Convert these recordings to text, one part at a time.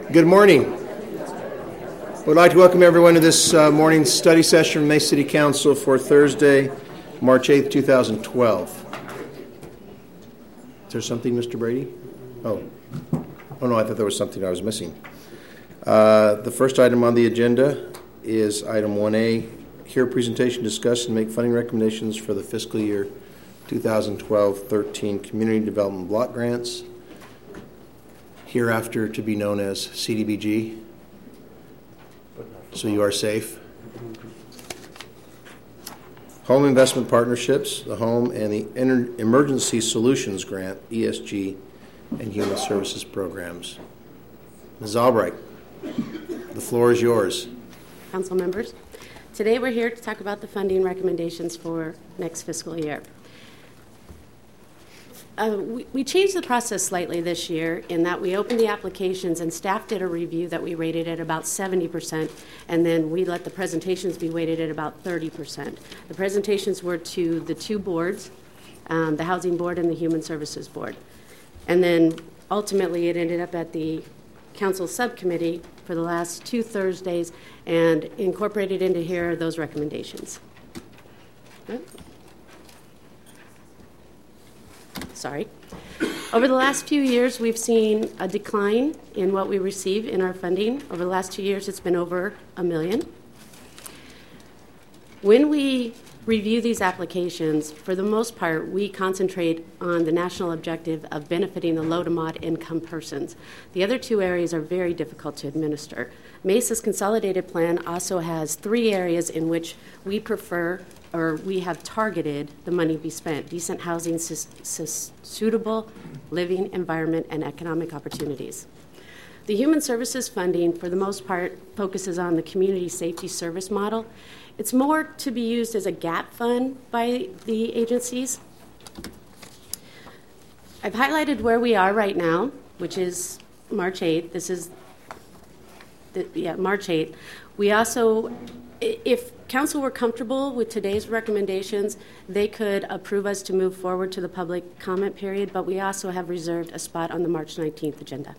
Good morning. We'd like to welcome everyone to this morning's study session from Mesa City Council for Thursday, March 8th, 2012. Is there something, Mr. Brady? Oh no, I thought there was something I was missing. The first item on the agenda is item 1A, hear a presentation, discuss, and make funding recommendations for the fiscal year 2012-13 Community Development Block Grants, hereafter to be known as CDBG, so you are safe. Home Investment Partnerships, the Home and the Emergency Solutions Grant, ESG, and Human Services Programs. Ms. Albright, the floor is yours. Council members, today we're here to talk about the funding recommendations for next fiscal year. We changed the process slightly this year in that we opened the applications and staff did a review that we rated at about 70%, and then we let the presentations be weighted at about 30%. The presentations were to the two boards, the Housing Board and the Human Services Board. And then ultimately it ended up at the Council Subcommittee for the last two Thursdays and incorporated into here those recommendations. Okay. Sorry. Over the last few years, we've seen a decline in what we receive in our funding. Over the last 2 years, it's been over $1 million. When we review these applications, for the most part, we concentrate on the national objective of benefiting the low to mod income persons. The other two areas are very difficult to administer. Mesa's consolidated plan also has 3 areas in which we prefer or we have targeted the money be spent: decent housing, suitable living environment, and economic opportunities. The human services funding, for the most part, focuses on the community safety service model. It's more to be used as a gap fund by the agencies. I've highlighted where we are right now, which is March 8th. This is March 8th. We also, if Council were comfortable with today's recommendations, they could approve us to move forward to the public comment period, but we also have reserved a spot on the March 19th agenda.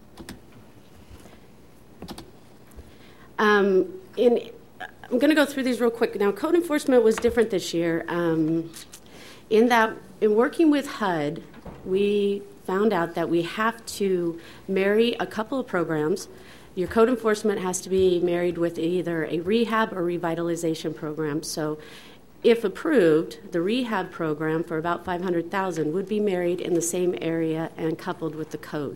I'm going to go through these real quick. Now, code enforcement was different this year in that in working with HUD, we found out that we have to marry a couple of programs. Your code enforcement has to be married with either a rehab or revitalization program. So if approved, the rehab program for about $500,000 would be married in the same area and coupled with the code.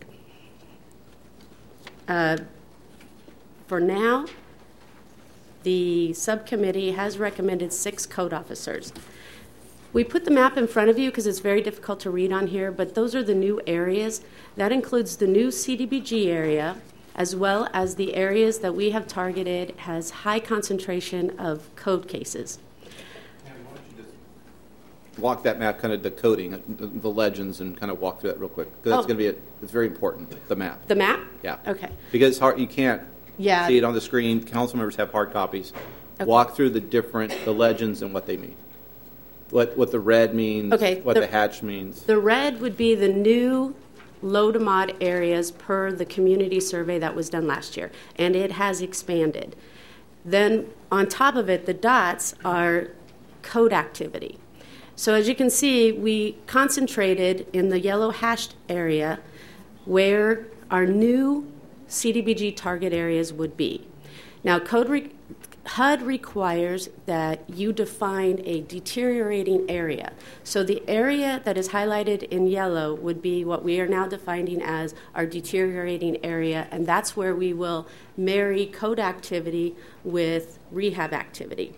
For now, the subcommittee has recommended 6 code officers. We put the map in front of you because it's very difficult to read on here, but those are the new areas. That includes the new CDBG area, as well as the areas that we have targeted has high concentration of code cases. Why don't you just walk that map, kind of the coding, the legends, and kind of walk through that real quick. Because that's going to be it's very important, the map. The map? Yeah. Okay. Because it's hard, you can't see it on the screen. Council members have hard copies. Okay. Walk through the legends and what they mean. What the red means, what the hatch means. The red would be the new low to mod areas per the community survey that was done last year, and it has expanded. Then on top of it, the dots are code activity. So as you can see, we concentrated in the yellow hashed area where our new CDBG target areas would be. Now, HUD requires that you define a deteriorating area. So the area that is highlighted in yellow would be what we are now defining as our deteriorating area, and that's where we will marry code activity with rehab activity.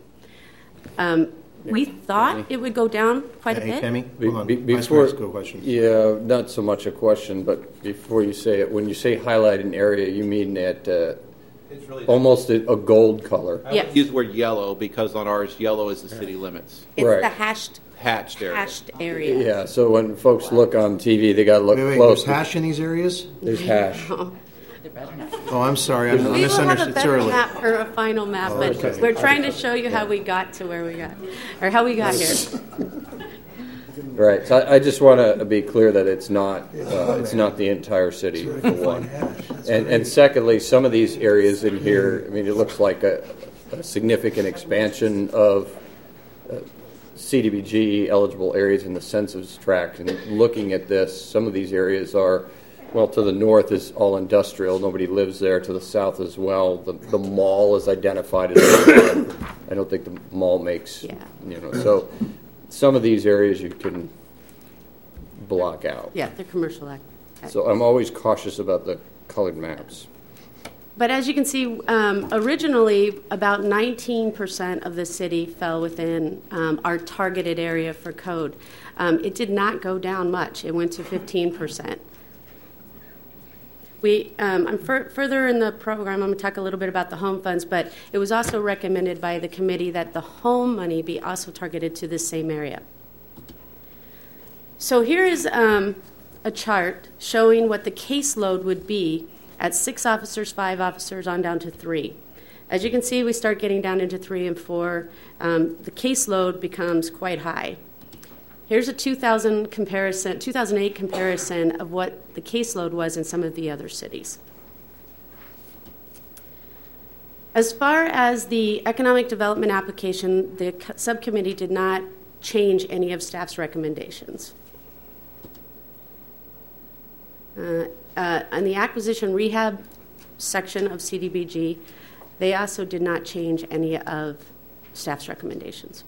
We thought it would go down quite a bit. Kemi, hold on. Before, a question. Yeah, not so much a question, but before you say it, when you say highlight an area, you mean that it's really almost a gold color. I use the word yellow because on ours, yellow is the city limits. It's right. The hatched area. Yeah, so when folks look on TV, they got to look close. There's hash in these areas? There's hash. Oh, I'm sorry. I we will have a better early. map or a final map, but we're trying to show you how we got to where we got, or how we got here. Right. So I just want to be clear that it's not the entire city for one. And secondly, some of these areas in here, I mean, it looks like a significant expansion of CDBG eligible areas in the census tract. And looking at this, some of these areas are, well, to the north is all industrial. Nobody lives there. To the south as well. The mall is identified as I don't think the mall makes, so some of these areas you can block out. Yeah, they're commercial. So I'm always cautious about the colored maps. But as you can see, originally about 19% of the city fell within our targeted area for code. It did not go down much. It went to 15%. I'm further in the program, I'm going to talk a little bit about the home funds, but it was also recommended by the committee that the home money be also targeted to this same area. So here is a chart showing what the caseload would be at 6 officers, 5 officers, on down to 3. As you can see, we start getting down into 3 and 4. The caseload becomes quite high. Here's a 2008 comparison of what the caseload was in some of the other cities. As far as the economic development application, the subcommittee did not change any of staff's recommendations. On the acquisition rehab section of CDBG, they also did not change any of staff's recommendations.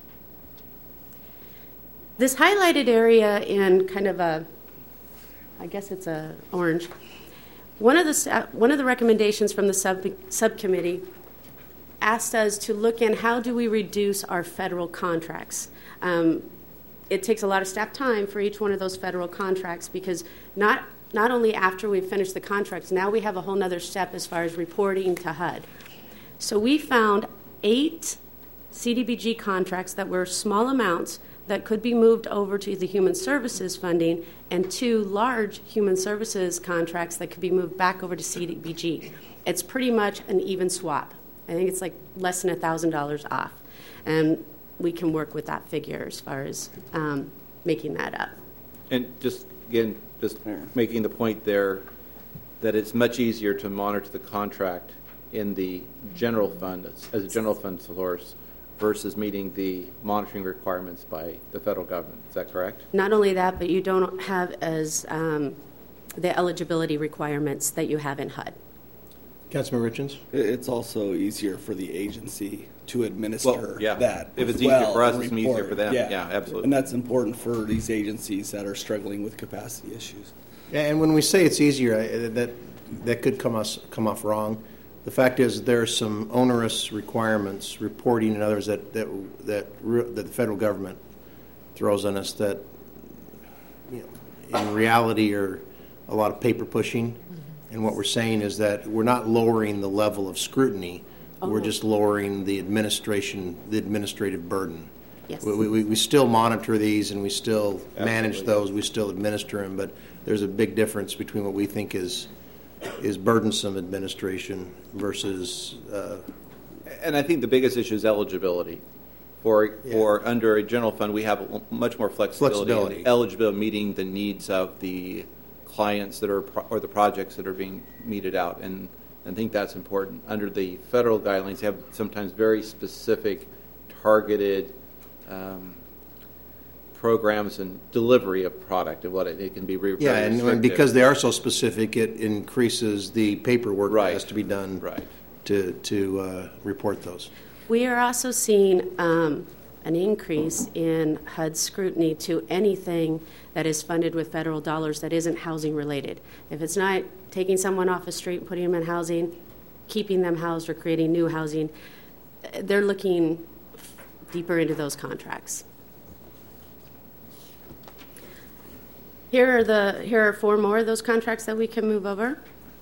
This highlighted area in kind of a, I guess it's a orange, one of the recommendations from the subcommittee asked us to look in how do we reduce our federal contracts. It takes a lot of staff time for each one of those federal contracts because not only after we've finished the contracts, now we have a whole other step as far as reporting to HUD. So we found 8 CDBG contracts that were small amounts that could be moved over to the human services funding and 2 large human services contracts that could be moved back over to CDBG. It's pretty much an even swap. I think it's like less than $1,000 off. And we can work with that figure as far as making that up. And just making the point there that it's much easier to monitor the contract in the general fund as a general fund source versus meeting the monitoring requirements by the federal government. Is that correct? Not only that, but you don't have as the eligibility requirements that you have in HUD. Councilman Richens? It's also easier for the agency to administer that. If it's easier for us, it's easier for them. Yeah, absolutely. And that's important for these agencies that are struggling with capacity issues. And when we say it's easier, that could come off wrong. The fact is there are some onerous requirements, reporting and others that the federal government throws on us that, in reality are a lot of paper pushing. And what we're saying is that we're not lowering the level of scrutiny. We're just lowering the administrative burden. Yes. We still monitor these and we still manage those. We still administer them, but there's a big difference between what we think is burdensome administration versus. And I think the biggest issue is eligibility. For under a general fund, we have much more flexibility. Eligibility meeting the needs of the clients that are or the projects that are being meted out, and I think that's important. Under the federal guidelines, they have sometimes very specific, targeted programs and delivery of product and what it can be. And because they are so specific, it increases the paperwork that has to be done to report those. We are also seeing an increase in HUD scrutiny to anything that is funded with federal dollars that isn't housing related. If it's not taking someone off the street and putting them in housing, keeping them housed or creating new housing, they're looking deeper into those contracts. Here are 4 more of those contracts that we can move over,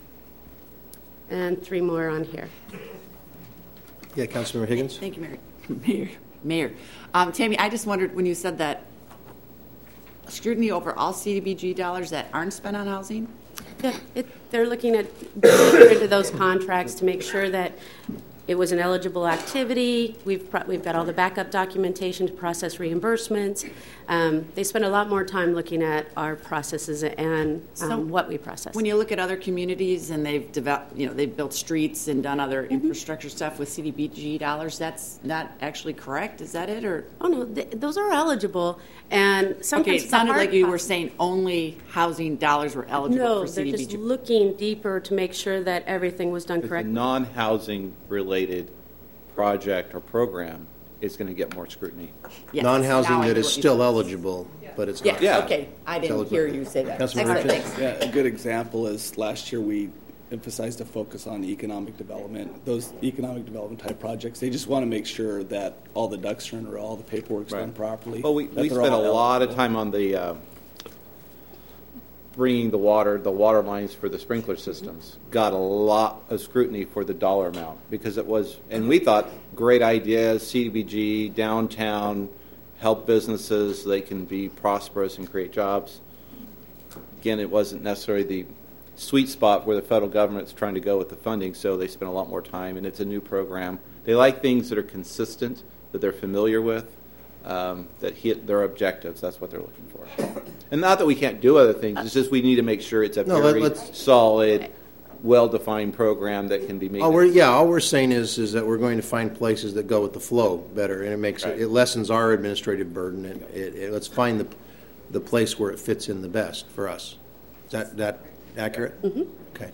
and 3 more on here. Yeah, Councilmember Higgins. Thank you, Mayor. Tammy, I just wondered when you said that scrutiny over all CDBG dollars that aren't spent on housing? Yeah, they're looking at into those contracts to make sure that It was an eligible activity. We've got all the backup documentation to process reimbursements. They spend a lot more time looking at our processes and what we process. When you look at other communities and they've developed, they've built streets and done other infrastructure stuff with CDBG dollars, that's not actually correct. Is that it, or? Oh no, those are eligible, and sometimes it sounded like you were saying only housing dollars were eligible for CDBG. No, they're just looking deeper to make sure that everything was done correctly. The non-housing related project or program is going to get more scrutiny. Yes. Non-housing that is still eligible, but it's not. Yeah, okay. I didn't hear you say that. Excellent, thanks. Yeah, a good example is last year we emphasized a focus on economic development. Those economic development type projects, they just want to make sure that all the ducks are in a row, all the paperwork's done properly. Well, we spent a lot of time on the bringing the water lines for the sprinkler systems. Got a lot of scrutiny for the dollar amount because it was, and we thought, great ideas, CDBG, downtown, help businesses so they can be prosperous and create jobs. Again, it wasn't necessarily the sweet spot where the federal government's trying to go with the funding, so they spent a lot more time, and it's a new program. They like things that are consistent, that they're familiar with, that hit their objectives. That's what they're looking for. And not that we can't do other things, it's just we need to make sure it's a very solid, well-defined program that can be made. All we're saying is that we're going to find places that go with the flow better, and it makes it lessens our administrative burden, and let's find the place where it fits in the best for us. Is that accurate? Mm-hmm. Okay.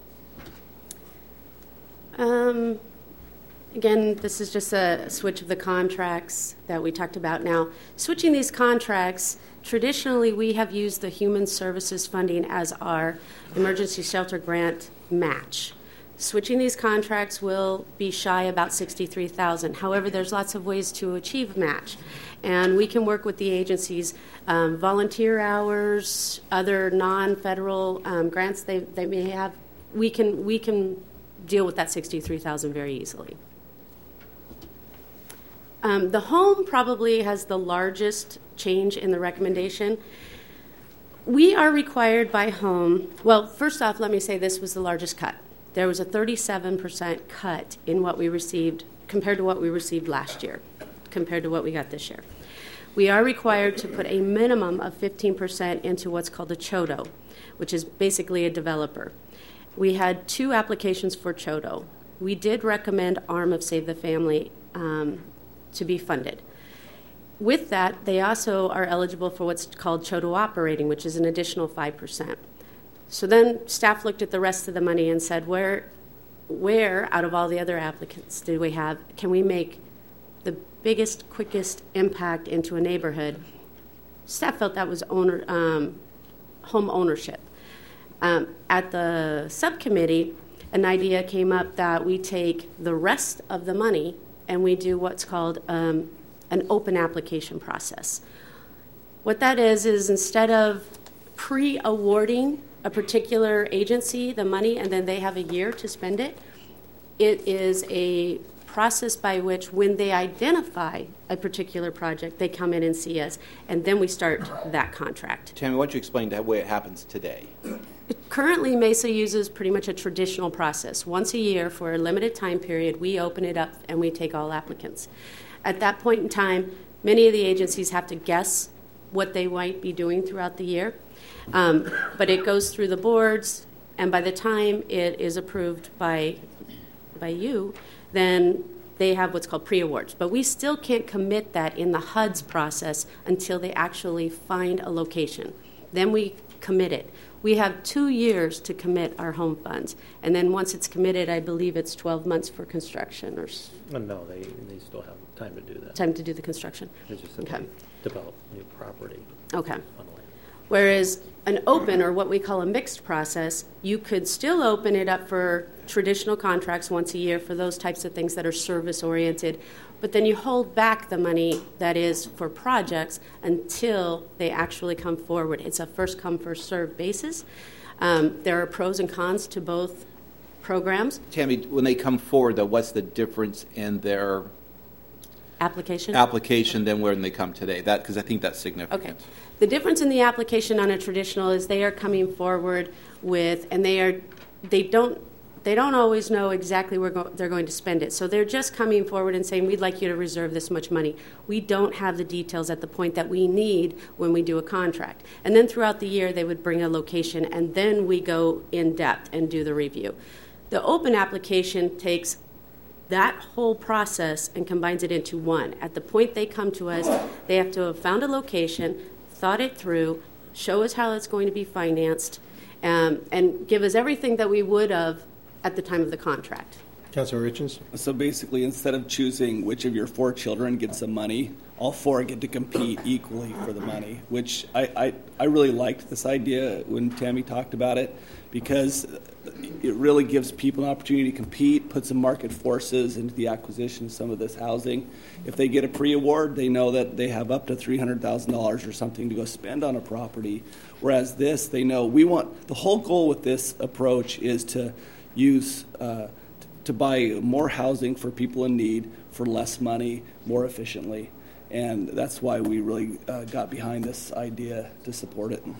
Again, this is just a switch of the contracts that we talked about now. Switching these contracts, traditionally we have used the Human Services funding as our emergency shelter grant match. Switching these contracts will be shy about $63,000. However, there's lots of ways to achieve match. And we can work with the agencies, volunteer hours, other non-federal grants they may have. We can deal with that $63,000 very easily. The home probably has the largest change in the recommendation. We are required by home, well, first off, let me say this was the largest cut. There was a 37% cut in what we received compared to what we received last year, compared to what we got this year. We are required to put a minimum of 15% into what's called a CHODO, which is basically a developer. We had 2 applications for CHODO. We did recommend arm of Save the Family to be funded. With that, they also are eligible for what's called CHODO operating, which is an additional 5%. So then staff looked at the rest of the money and said, where out of all the other applicants can we make the biggest, quickest impact into a neighborhood? Staff felt that was home ownership. At the subcommittee, an idea came up that we take the rest of the money and we do what's called an open application process. What that is instead of pre-awarding a particular agency the money and then they have a year to spend it, it is a process by which when they identify a particular project, they come in and see us, and then we start that contract. Tammy, why don't you explain the way it happens today? Currently, MESA uses pretty much a traditional process. Once a year for a limited time period, we open it up and we take all applicants. At that point in time, many of the agencies have to guess what they might be doing throughout the year. But it goes through the boards, and by the time it is approved by you, then they have what's called pre-awards. But we still can't commit that in the HUD's process until they actually find a location. Then we commit it. We have 2 years to commit our home funds. And then once it's committed, I believe it's 12 months for construction. No, they still have time to do that. Time to do the construction. They just simply develop new property. Okay. Whereas an open, or what we call a mixed process, you could still open it up for traditional contracts once a year for those types of things that are service-oriented, but then you hold back the money that is for projects until they actually come forward. It's a first-come, first-served basis. There are pros and cons to both programs. Tammy, when they come forward, though, what's the difference in their application than when they come today? Because I think that's significant. Okay. The difference in the application on a traditional is they are coming forward with, and they don't they don't always know exactly where they're going to spend it. So they're just coming forward and saying, we'd like you to reserve this much money. We don't have the details at the point that we need when we do a contract. And then throughout the year, they would bring a location, and then we go in depth and do the review. The open application takes that whole process and combines it into one. At the point they come to us, they have to have found a location, thought it through, show us how it's going to be financed, and give us everything that we would have at the time of the contract. Councilor Richens? So basically, instead of choosing which of your 4 children gets some money, all 4 get to compete equally for the money, which I really liked this idea when Tammy talked about it, because it really gives people an opportunity to compete, put some market forces into the acquisition of some of this housing. If they get a pre-award, they know that they have up to $300,000 or something to go spend on a property, whereas this, they know the whole goal with this approach is to use to buy more housing for people in need for less money, more efficiently. And that's why we really got behind this idea to support it.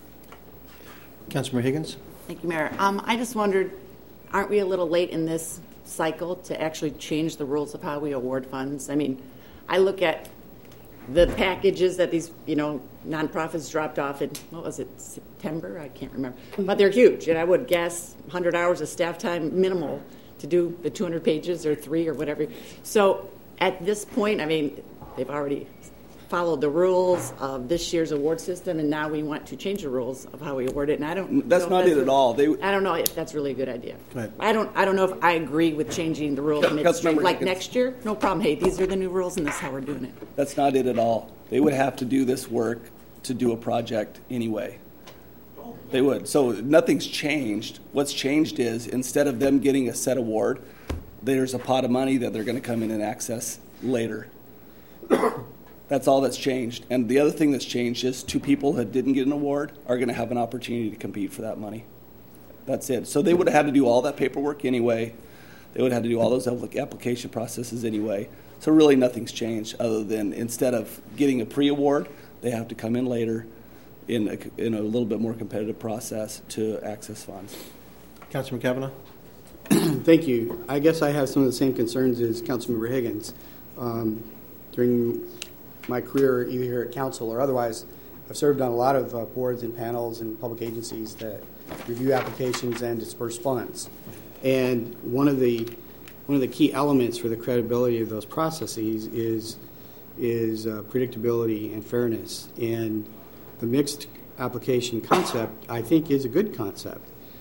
Councilmember Higgins? Thank you, Mayor. I just wondered, aren't we a little late in this cycle to actually change the rules of how we award funds? I mean, I look at the packages that these, nonprofits dropped off in, what was it, September? I can't remember. But they're huge, and I would guess 100 hours of staff time minimal to do the 200 pages or 3 or whatever. So at this point, I mean, they've already followed the rules of this year's award system, and now we want to change the rules of how we award it. And I don't. That's not it at all. I don't know if that's really a good idea. Go ahead. I don't know if I agree with changing the rules midstream. Like next year, no problem. Hey, these are the new rules, and this is how we're doing it. That's not it at all. They would have to do this work to do a project anyway. They would. So nothing's changed. What's changed is instead of them getting a set award, there's a pot of money that they're going to come in and access later. That's all that's changed. And the other thing that's changed is 2 people that didn't get an award are going to have an opportunity to compete for that money. That's it. So they would have had to do all that paperwork anyway. They would have had to do all those application processes anyway. So really nothing's changed other than instead of getting a pre-award, they have to come in later in a little bit more competitive process to access funds. Councilman Kavanaugh? Thank you. I guess I have some of the same concerns as Councilmember Higgins. During my career, either here at council or otherwise, I've served on a lot of boards and panels and public agencies that review applications and disperse funds. And one of the key elements for the credibility of those processes is predictability and fairness. And the mixed application concept, I think, is a good concept.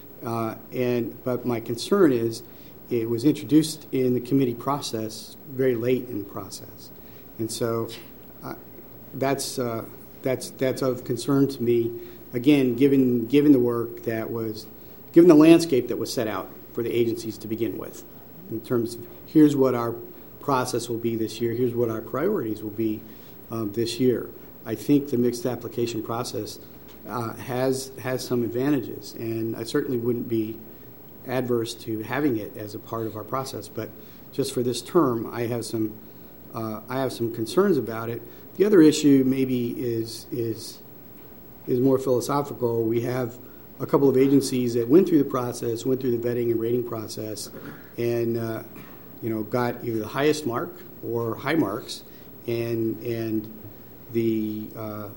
But my concern is it was introduced in the committee process very late in the process, and so that's of concern to me. Again, given the work that was, given the landscape that was set out for the agencies to begin with, in terms of here's what our process will be this year, here's what our priorities will be this year. I think the mixed application process has some advantages, and I certainly wouldn't be adverse to having it as a part of our process. But just for this term, I have some concerns about it. The other issue maybe is more philosophical. We have a couple of agencies that went through the process, went through the vetting and rating process, and got either the highest mark or high marks, and the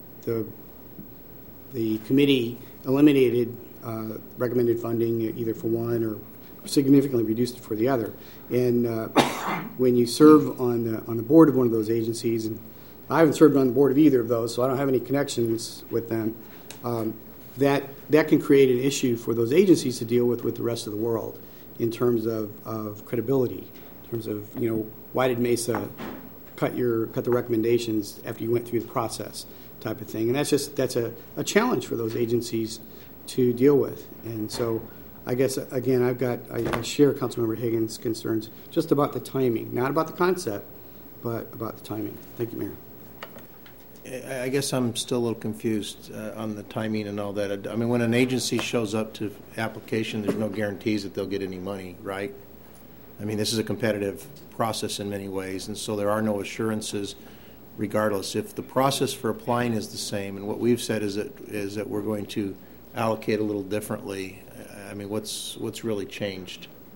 committee eliminated recommended funding either for one or significantly reduced it for the other. And when you serve on the board of one of those agencies, and I haven't served on the board of either of those, so I don't have any connections with them, that can create an issue for those agencies to deal with the rest of the world in terms of credibility, in terms of, why did Mesa cut the recommendations after you went through the process type of thing. And that's a challenge for those agencies to deal with. And so I guess, again, I share Councilmember Higgins' concerns just about the timing, not about the concept, but about the timing. Thank you, Mayor. I guess I'm still a little confused on the timing and all that. I mean, when an agency shows up to application, there's no guarantees that they'll get any money, right? I mean, this is a competitive process in many ways, and so there are no assurances regardless. If the process for applying is the same, and what we've said is that we're going to allocate a little differently, I mean, what's really changed?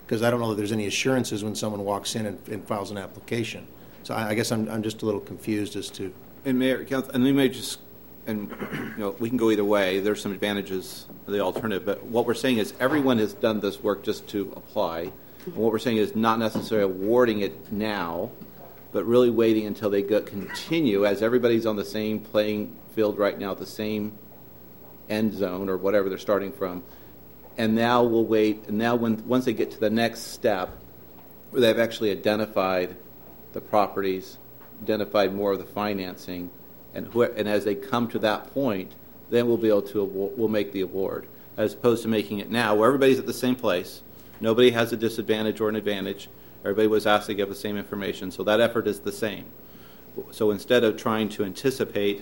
because I don't know that there's any assurances when someone walks in and files an application. So I guess I'm just a little confused as to. And Mayor, and we may just, and we can go either way. There's some advantages of the alternative, but what we're saying is everyone has done this work just to apply. And what we're saying is not necessarily awarding it now, but really waiting until they continue, as everybody's on the same playing field right now, at the same end zone or whatever they're starting from. And now we'll wait. And now once they get to the next step, where they've actually identified the properties, identified more of the financing, and as they come to that point, then we'll be able to we'll make the award, as opposed to making it now where everybody's at the same place. Nobody has a disadvantage or an advantage. Everybody was asked to give the same information, so that effort is the same. So instead of trying to anticipate,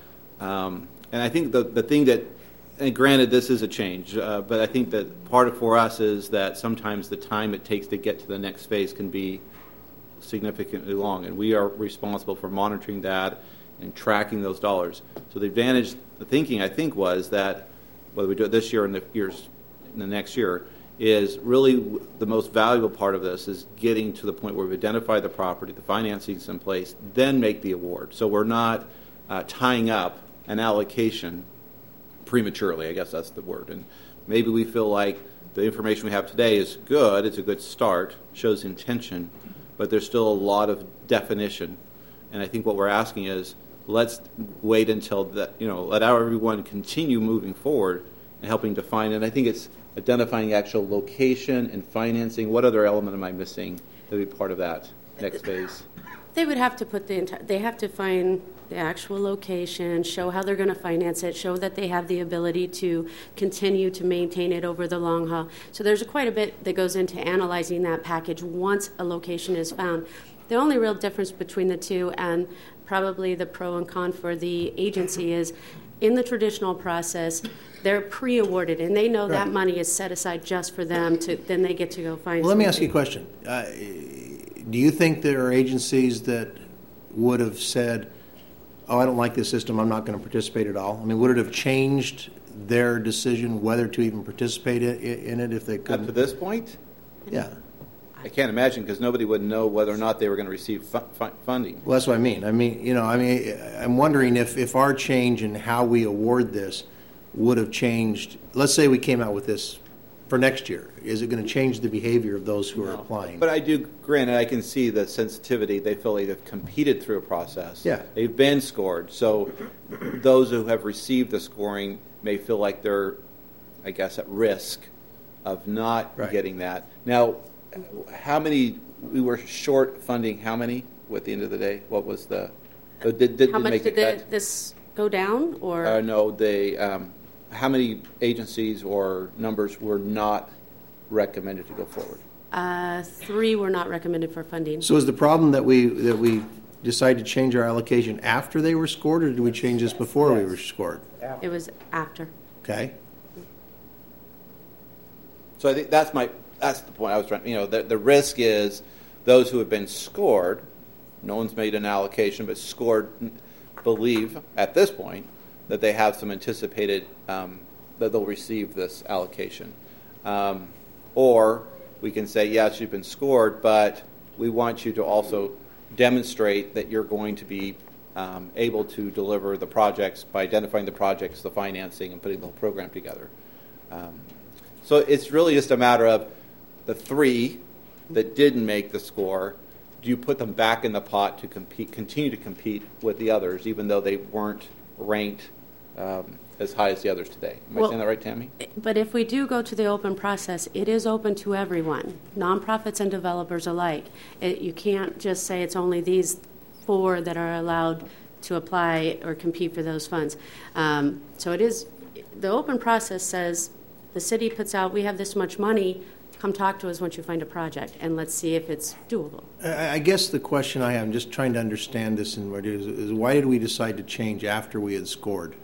and I think the thing that, and granted this is a change, but I think that part of for us is that sometimes the time it takes to get to the next phase can be significantly long, and we are responsible for monitoring that and tracking those dollars. So the advantage, the thinking I think was that whether we do it this year and the next year, is really the most valuable part of this is getting to the point where we've identified the property, the financing is in place, then make the award. So we're not tying up an allocation prematurely, I guess that's the word. And maybe we feel like the information we have today is good, it's a good start, shows intention, but there's still a lot of definition. And I think what we're asking is, let's wait until that, let everyone continue moving forward and helping define. And I think it's identifying actual location and financing. What other element am I missing that would be part of that next phase? They would have to put they have to find the actual location, show how they're going to finance it, show that they have the ability to continue to maintain it over the long haul. So there's quite a bit that goes into analyzing that package once a location is found. The only real difference between the two, and probably the pro and con for the agency, is in the traditional process, they're pre-awarded, and they know that money is set aside just for them. Then they get to go find. Well, let me ask you a question. Do you think there are agencies that would have said, "Oh, I don't like this system. I'm not going to participate at all"? I mean, would it have changed their decision whether to even participate in it if they couldn't? Up to this point? Yeah. I can't imagine, because nobody would know whether or not they were going to receive funding. Well, that's what I mean. I'm wondering if our change in how we award this would have changed. Let's say we came out with this for next year. Is it going to change the behavior of those who are applying? But I do, granted, I can see the sensitivity. They feel like they've competed through a process. Yeah. They've been scored. So those who have received the scoring may feel like they're, I guess, at risk of not getting that. Now, how many, we were short funding, how many at the end of the day? What was the, how much did this go down? Or no, how many agencies or numbers were not recommended to go forward? 3 were not recommended for funding. So is the problem that we decided to change our allocation after they were scored, or did we change this before we were scored? It was after. Okay. So I think that's the point I was trying. The risk is those who have been scored. No one's made an allocation, but scored believe at this point that they have some anticipated that they'll receive this allocation. Or we can say, yes, you've been scored, but we want you to also demonstrate that you're going to be able to deliver the projects by identifying the projects, the financing, and putting the whole program together. So it's really just a matter of the 3 that didn't make the score. Do you put them back in the pot to continue to compete with the others, even though they weren't ranked as high as the others today? Am I saying that right, Tammy? But if we do go to the open process, it is open to everyone, nonprofits and developers alike. You can't just say it's only these 4 that are allowed to apply or compete for those funds. So it is, the open process says the city puts out, we have this much money, come talk to us once you find a project, and let's see if it's doable. I guess the question I have, I'm just trying to understand this, is why did we decide to change after we had scored?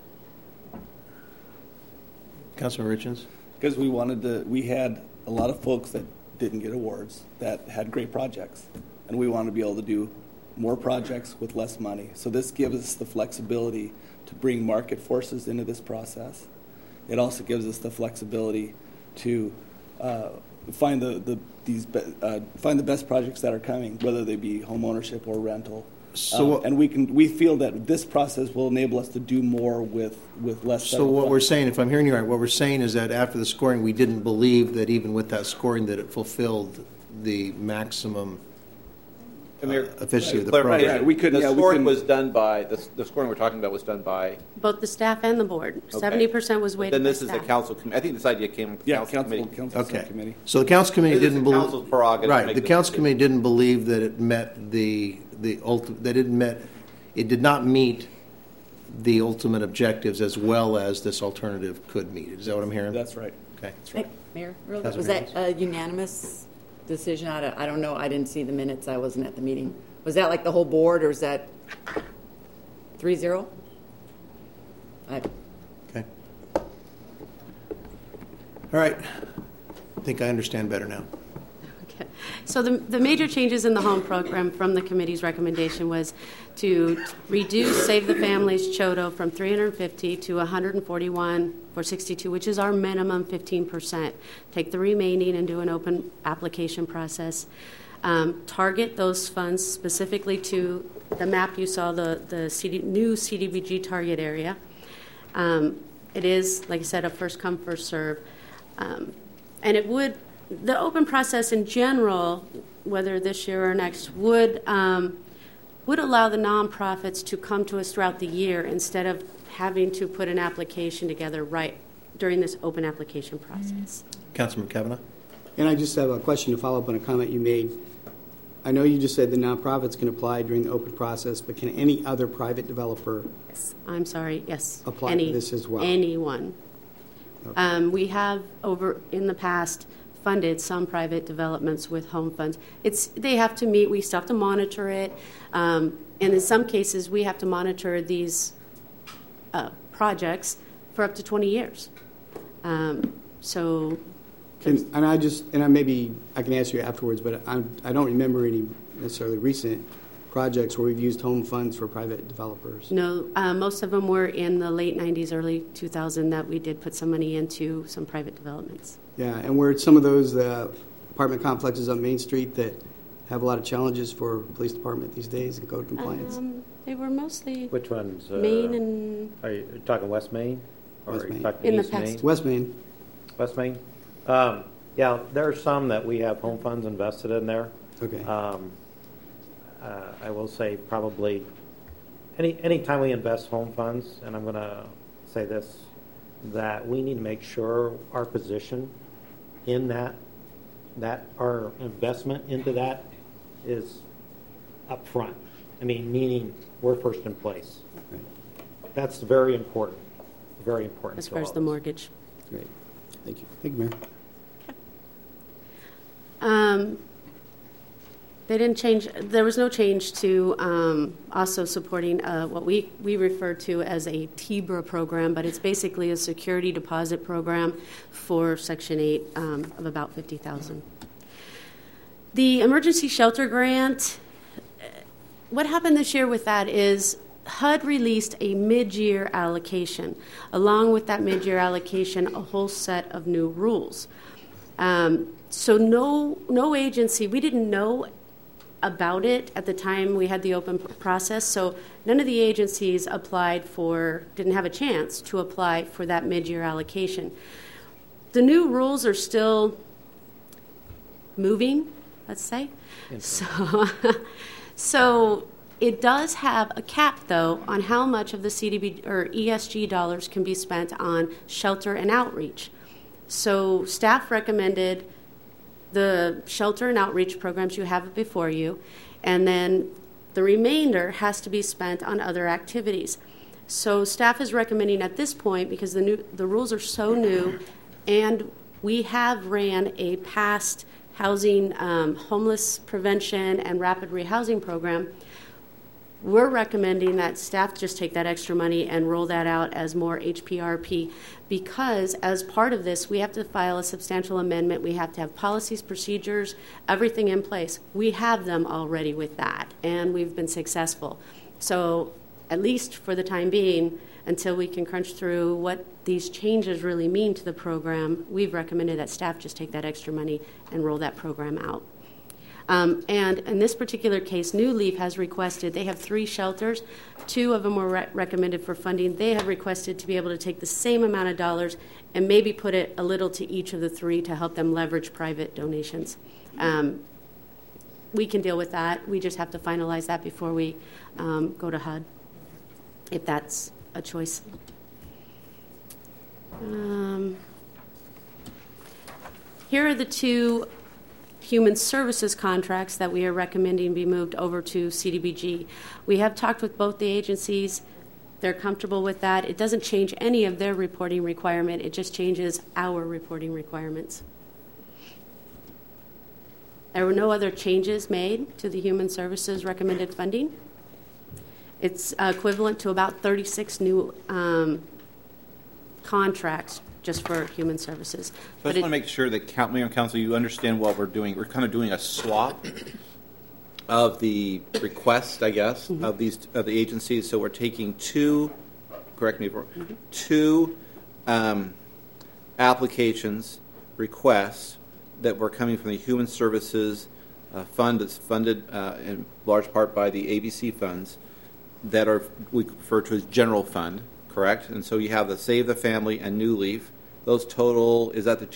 Councilman Richens? Because we had a lot of folks that didn't get awards that had great projects, and we wanted to be able to do more projects with less money. So this gives us the flexibility to bring market forces into this process. It also gives us the flexibility to find the best projects that are coming, whether they be home ownership or rental. So and we feel that this process will enable us to do more with less. So what we're saying, if I'm hearing you right, what we're saying is that after the scoring, we didn't believe that even with that scoring that it fulfilled the maximum efficiency of the program. Yeah, we couldn't. The scoring was done by the scoring we're talking about was done by both the staff and the board. 70% was weighted. Then this by is staff. the council committee. I think this idea came from the council committee. Okay. Committee. So the council committee didn't believe. Council's prerogative. Right. The council committee didn't believe that it met the ultimate. It did not meet the ultimate objectives as well as this alternative could meet. Is that what I'm hearing? That's right. Okay. Hey, Mayor, Councilman was that a unanimous decision? I don't know. I didn't see the minutes. I wasn't at the meeting. Was that like the whole board, or is that 3-0? Okay. All right. I think I understand better now. Okay. So the major changes in the home program from the committee's recommendation was to reduce Save the Family's CHOTO from 350 to 141 for 62, which is our minimum 15%. Take the remaining and do an open application process. Target those funds specifically to the map you saw, the new CDBG target area. It is, like I said, a first come, first serve. And the open process in general, whether this year or next, would allow the nonprofits to come to us throughout the year instead of having to put an application together right during this open application process. Councilman Kavanaugh? And I just have a question to follow up on a comment you made. I know you just said the nonprofits can apply during the open process, but can any other private developer I'm sorry, yes. apply to this as well? Anyone. Okay. We have in the past funded some private developments with home funds. They have to meet, we still have to monitor it, and in some cases we have to monitor these projects for up to 20 years. Maybe I can ask you afterwards, but I don't remember any necessarily recent projects where we've used home funds for private developers. No, most of them were in the late 90s, early 2000 that we did put some money into some private developments. Yeah, and were some of those apartment complexes on Main Street that have a lot of challenges for police department these days and code compliance? They were mostly Which ones? Main and... Are you talking West Main? Or West are you Main. talking In the East past. Main? West Main. West Main? Yeah, there are some that we have home funds invested in there. Okay. I will say probably any time we invest home funds, and I'm going to say this, that we need to make sure our position in that our investment into that is up front. I mean, meaning we're first in place. Right. That's very important. Very important. As far as the mortgage. Great. Thank you. Thank you, Mayor. They didn't change. There was no change to also supporting what we refer to as a TBRA program, but it's basically a security deposit program for Section 8 of about $50,000. The emergency shelter grant. What happened this year with that is HUD released a mid-year allocation. Along with that mid-year allocation, a whole set of new rules. So no agency, we didn't know about it at the time we had the open process, so none of the agencies didn't have a chance to apply for that mid-year allocation. The new rules are still moving, let's say. So it does have a cap, though, on how much of the CDB or ESG dollars can be spent on shelter and outreach. So staff recommended the shelter and outreach programs you have before you, and then the remainder has to be spent on other activities. So staff is recommending at this point, because the rules are so new, and we have ran a past housing, homeless prevention and rapid rehousing program, we're recommending that staff just take that extra money and roll that out as more HPRP, because as part of this, we have to file a substantial amendment. We have to have policies, procedures, everything in place. We have them already with that, and we've been successful. So at least for the time being, until we can crunch through what these changes really mean to the program, we've recommended that staff just take that extra money and roll that program out. And in this particular case, New Leaf has requested, they have 3 shelters. 2 of them were recommended for funding. They have requested to be able to take the same amount of dollars and maybe put it a little to each of the 3 to help them leverage private donations. We can deal with that. We just have to finalize that before we go to HUD, if that's a choice. Here are the 2 human services contracts that we are recommending be moved over to CDBG. We have talked with both the agencies. They're comfortable with that. It doesn't change any of their reporting requirement. It just changes our reporting requirements. There were no other changes made to the human services recommended funding. It's equivalent to about 36 new contracts just for human services. So I just want to make sure that Mayor and Council, you understand what we're doing. We're kind of doing a swap of the request, I guess, of the agencies. So we're taking 2, correct me if I'm wrong, 2 applications, requests that were coming from the Human Services Fund that's funded in large part by the ABC funds that are we refer to as general fund, correct? And so you have the Save the Family and New Leaf. Those total is at the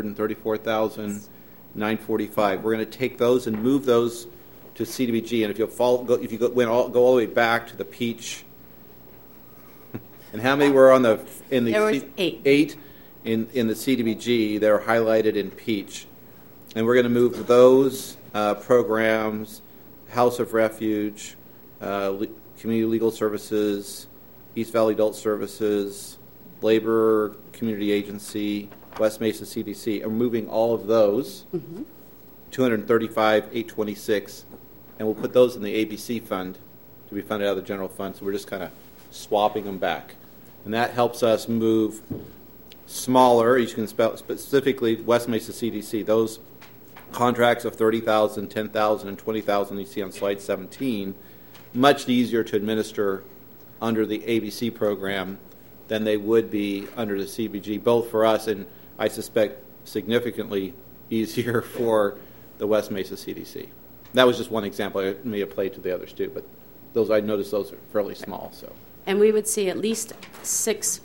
$234,945. We're going to take those and move those to CDBG. And if you go all the way back to the Peach, and how many were on the in the there was 8. 8 in the CDBG. They're highlighted in Peach, and we're going to move those programs: House of Refuge, Community Legal Services, East Valley Adult Services, Labor Community Agency, West Mesa CDC, and moving all of those, $235,826, and we'll put those in the ABC fund to be funded out of the general fund. So we're just kind of swapping them back, and that helps us move smaller. You can spell specifically West Mesa CDC. Those contracts of $30,000, $10,000, and $20,000 you see on slide 17, much easier to administer under the ABC program than they would be under the CBG, both for us and I suspect significantly easier for the West Mesa CDC. That was just one example. I may have played to the others too, but those I noticed those are fairly small. So, and we would see at least 6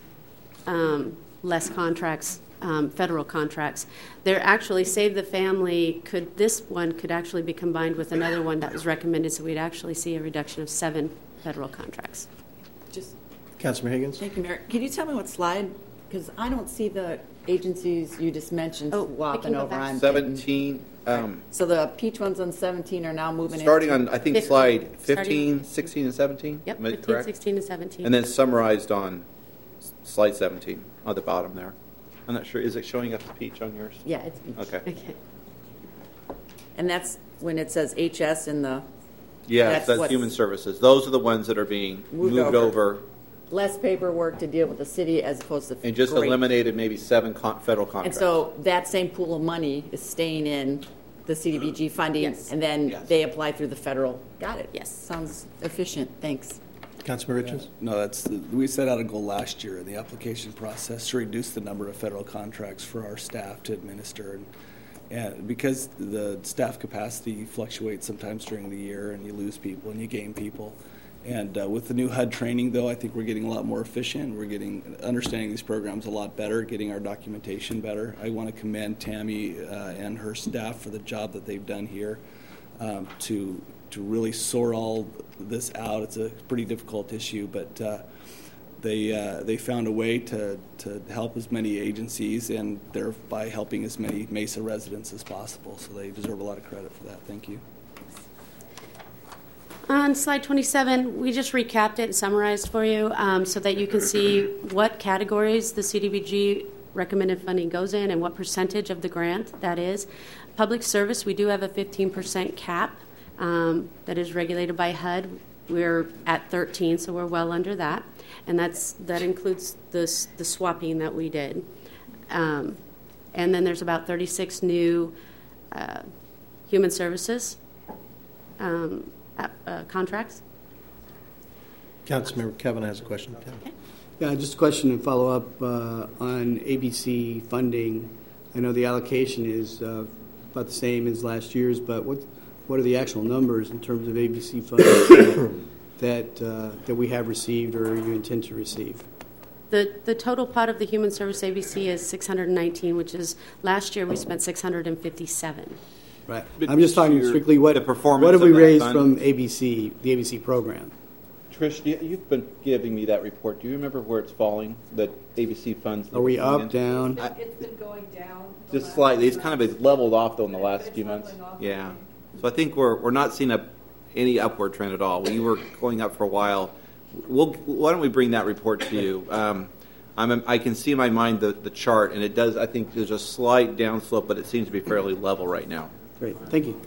less contracts, federal contracts. They're actually Save the Family. This one could actually be combined with another one that was recommended, so we'd actually see a reduction of 7 federal contracts. Councilman Higgins? Thank you, Mayor. Can you tell me what slide? Because I don't see the agencies you just mentioned swapping over on 17. So the Peach ones on 17 are now moving starting on, I think, 15, slide 15, 16, and 17? Yep, Am I 15, correct? 16, and 17. And then summarized on slide 17, on the bottom there. I'm not sure. Is it showing up as Peach on yours? Yeah, it's Peach. Okay. And that's when it says HS in the... Yeah, that's Human Services. Those are the ones that are being moved over. Less paperwork to deal with the city as opposed to... And just eliminated maybe 7 federal contracts. And so that same pool of money is staying in the CDBG funding, and then they apply through the federal. Got it. Yes. Sounds efficient. Thanks. Councilman Richards? No, we set out a goal last year in the application process to reduce the number of federal contracts for our staff to administer. And because the staff capacity fluctuates sometimes during the year, and you lose people and you gain people. And with the new HUD training, though, I think we're getting a lot more efficient. We're understanding these programs a lot better, getting our documentation better. I want to commend Tammy and her staff for the job that they've done here to really sort all this out. It's a pretty difficult issue, but they found a way to help as many agencies and thereby helping as many Mesa residents as possible. So they deserve a lot of credit for that. Thank you. On slide 27, we just recapped it and summarized for you so that you can see what categories the CDBG recommended funding goes in and what percentage of the grant that is. Public service, we do have a 15% cap that is regulated by HUD. We're at 13, so we're well under that. And that includes the swapping that we did. And then there's about 36 new human services contracts. Councilmember Kevin has a question. Okay. Yeah, just a question and follow up on ABC funding. I know the allocation is about the same as last year's, but what are the actual numbers in terms of ABC funds that we have received or you intend to receive? The total pot of the Human Service ABC is 619, which is last year we spent 657. Right. But I'm just talking strictly what have we raised from ABC, the ABC program? Trish, you've been giving me that report. Do you remember where it's falling, the ABC funds? Are we up, down? It's been going down. Just slightly. It's kind of leveled off, though, in the last few months. Yeah. So I think we're not seeing any upward trend at all. We were going up for a while. Why don't we bring that report to you? I can see in my mind the chart, and it does. I think there's a slight downslope, but it seems to be fairly level right now. Great. Thank you.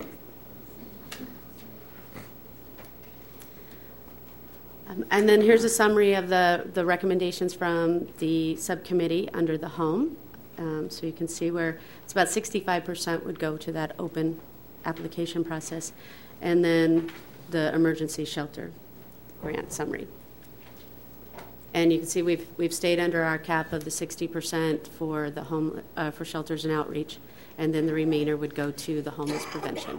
And then here's a summary of the recommendations from the subcommittee under the home. So you can see where it's about 65% would go to that open application process. And then the emergency shelter grant summary. And you can see we've stayed under our cap of the 60% for the home for shelters and outreach, and then the remainder would go to the homeless prevention.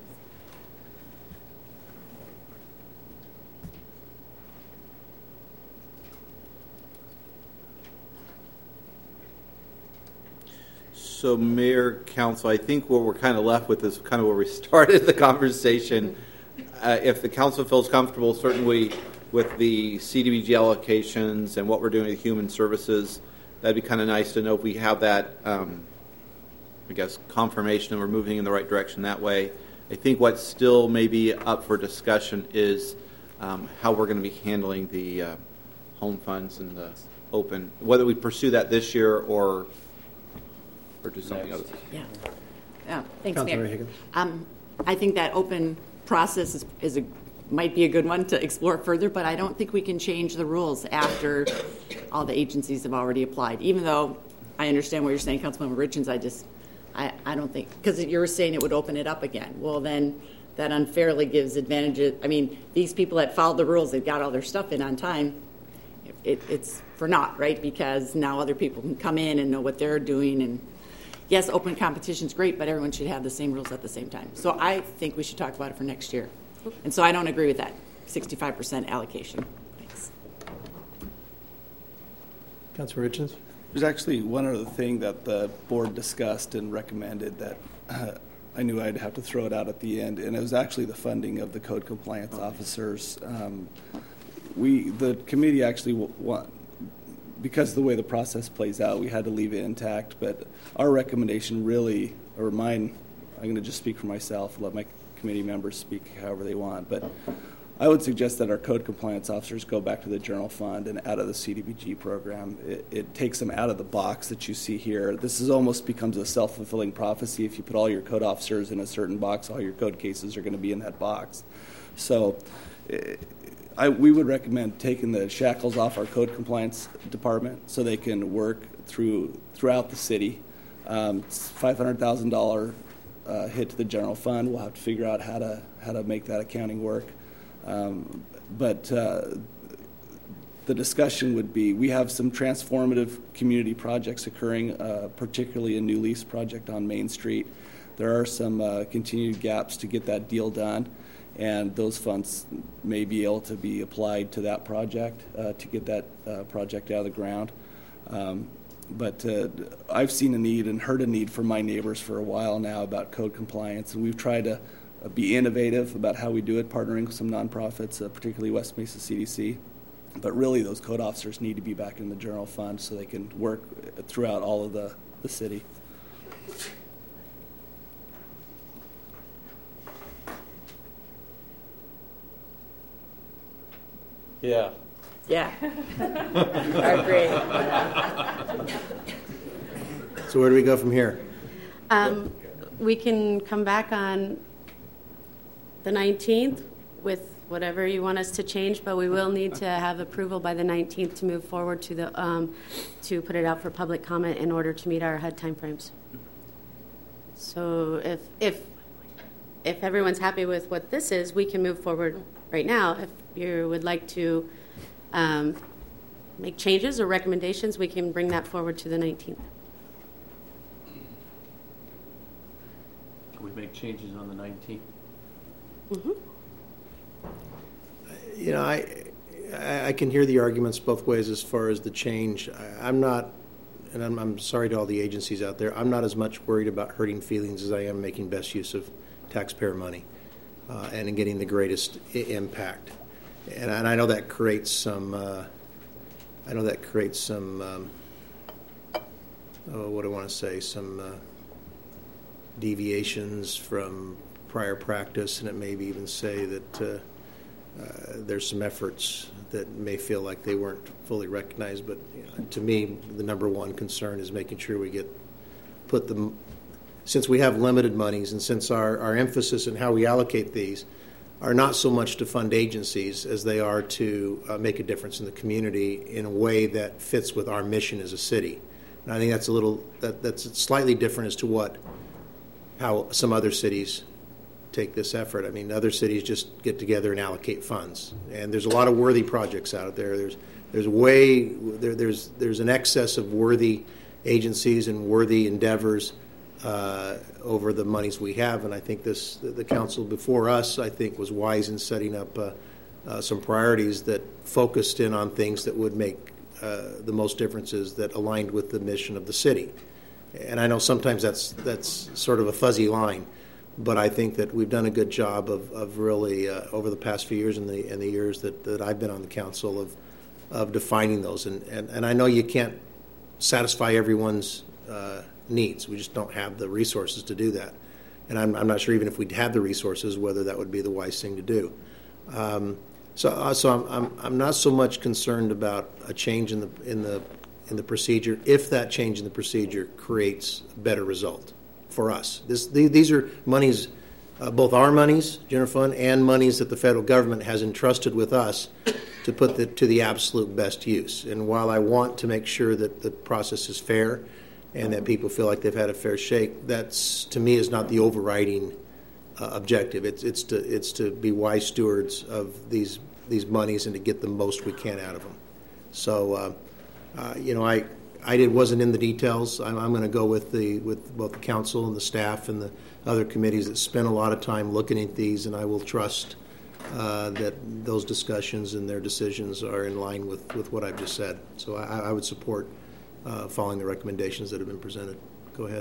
So, Mayor, Council, I think what we're kind of left with is kind of where we started the conversation. If the council feels comfortable, certainly with the CDBG allocations and what we're doing with human services, that'd be kind of nice to know if we have that, I guess, confirmation and we're moving in the right direction that way. I think what's still maybe up for discussion is how we're going to be handling the home funds and the open, whether we pursue that this year or do something else. Yeah. Thanks, Councilor Mayor. Higgins. I think that open process might be a good one to explore further, but I don't think we can change the rules after all the agencies have already applied. Even though I understand what you're saying, Councilmember Richens, I don't think, because you were saying it would open it up again. Well, then that unfairly gives advantages. I mean, these people that followed the rules, they got all their stuff in on time. It's for naught, right? Because now other people can come in and know what they're doing. And yes, open competition is great, but everyone should have the same rules at the same time. So I think we should talk about it for next year. And so I don't agree with that 65% allocation. Thanks. Councilor Richens? There's actually one other thing that the board discussed and recommended that I knew I'd have to throw it out at the end, and it was actually the funding of the code compliance officers. The committee actually because of the way the process plays out, we had to leave it intact, but our recommendation really, or mine, I'm going to just speak for myself, let my committee members speak however they want, but I would suggest that our code compliance officers go back to the general fund and out of the CDBG program. It takes them out of the box that you see here. This is almost becomes a self-fulfilling prophecy. If you put all your code officers in a certain box, all your code cases are going to be in that box. So we would recommend taking the shackles off our code compliance department so they can work throughout the city. It's $500,000 hit to the general fund. We'll have to figure out how to make that accounting work. But the discussion would be, we have some transformative community projects occurring, particularly a new lease project on Main Street. There are some continued gaps to get that deal done, and those funds may be able to be applied to that project to get that project out of the ground. But I've seen a need and heard a need from my neighbors for a while now about code compliance, and we've tried to be innovative about how we do it, partnering with some nonprofits, particularly West Mesa CDC. But really, those code officers need to be back in the general fund so they can work throughout all of the city. Yeah. Yeah. I agree. So where do we go from here? We can come back on the 19th with whatever you want us to change, but we will need to have approval by the 19th to move forward to the to put it out for public comment in order to meet our HUD timeframes. So if everyone's happy with what this is, we can move forward right now. If you would like to make changes or recommendations, we can bring that forward to the 19th. Can we make changes on the 19th? Mm-hmm. You know, I can hear the arguments both ways as far as the change. I'm not, and I'm sorry to all the agencies out there, I'm not as much worried about hurting feelings as I am making best use of taxpayer money and in getting the greatest impact. And I know that creates some, what do I want to say, some deviations from prior practice, and it may even say that there's some efforts that may feel like they weren't fully recognized. But to me, the number one concern is making sure we since we have limited monies and since our emphasis in how we allocate these are not so much to fund agencies as they are to make a difference in the community in a way that fits with our mission as a city. And I think that's slightly different as to how some other cities take this effort. I mean, other cities just get together and allocate funds, and there's a lot of worthy projects out there. There's an excess of worthy agencies and worthy endeavors over the monies we have, and I think the council before us, I think, was wise in setting up some priorities that focused in on things that would make the most differences that aligned with the mission of the city. And I know sometimes that's sort of a fuzzy line, but I think that we've done a good job of really over the past few years and the years that I've been on the council of defining those. And I know you can't satisfy everyone's needs. We just don't have the resources to do that. And I'm not sure even if we'd had the resources whether that would be the wise thing to do. So I'm not so much concerned about a change in the procedure if that change in the procedure creates a better result for us. These are monies, both our monies, general fund, and monies that the federal government has entrusted with us to put to the absolute best use. And while I want to make sure that the process is fair and that people feel like they've had a fair shake, that's, to me, is not the overriding objective. It's to be wise stewards of these monies and to get the most we can out of them. So, I wasn't in the details. I'm going to go with both the council and the staff and the other committees that spent a lot of time looking at these, and I will trust that those discussions and their decisions are in line with what I've just said. So I would support following the recommendations that have been presented. Go ahead.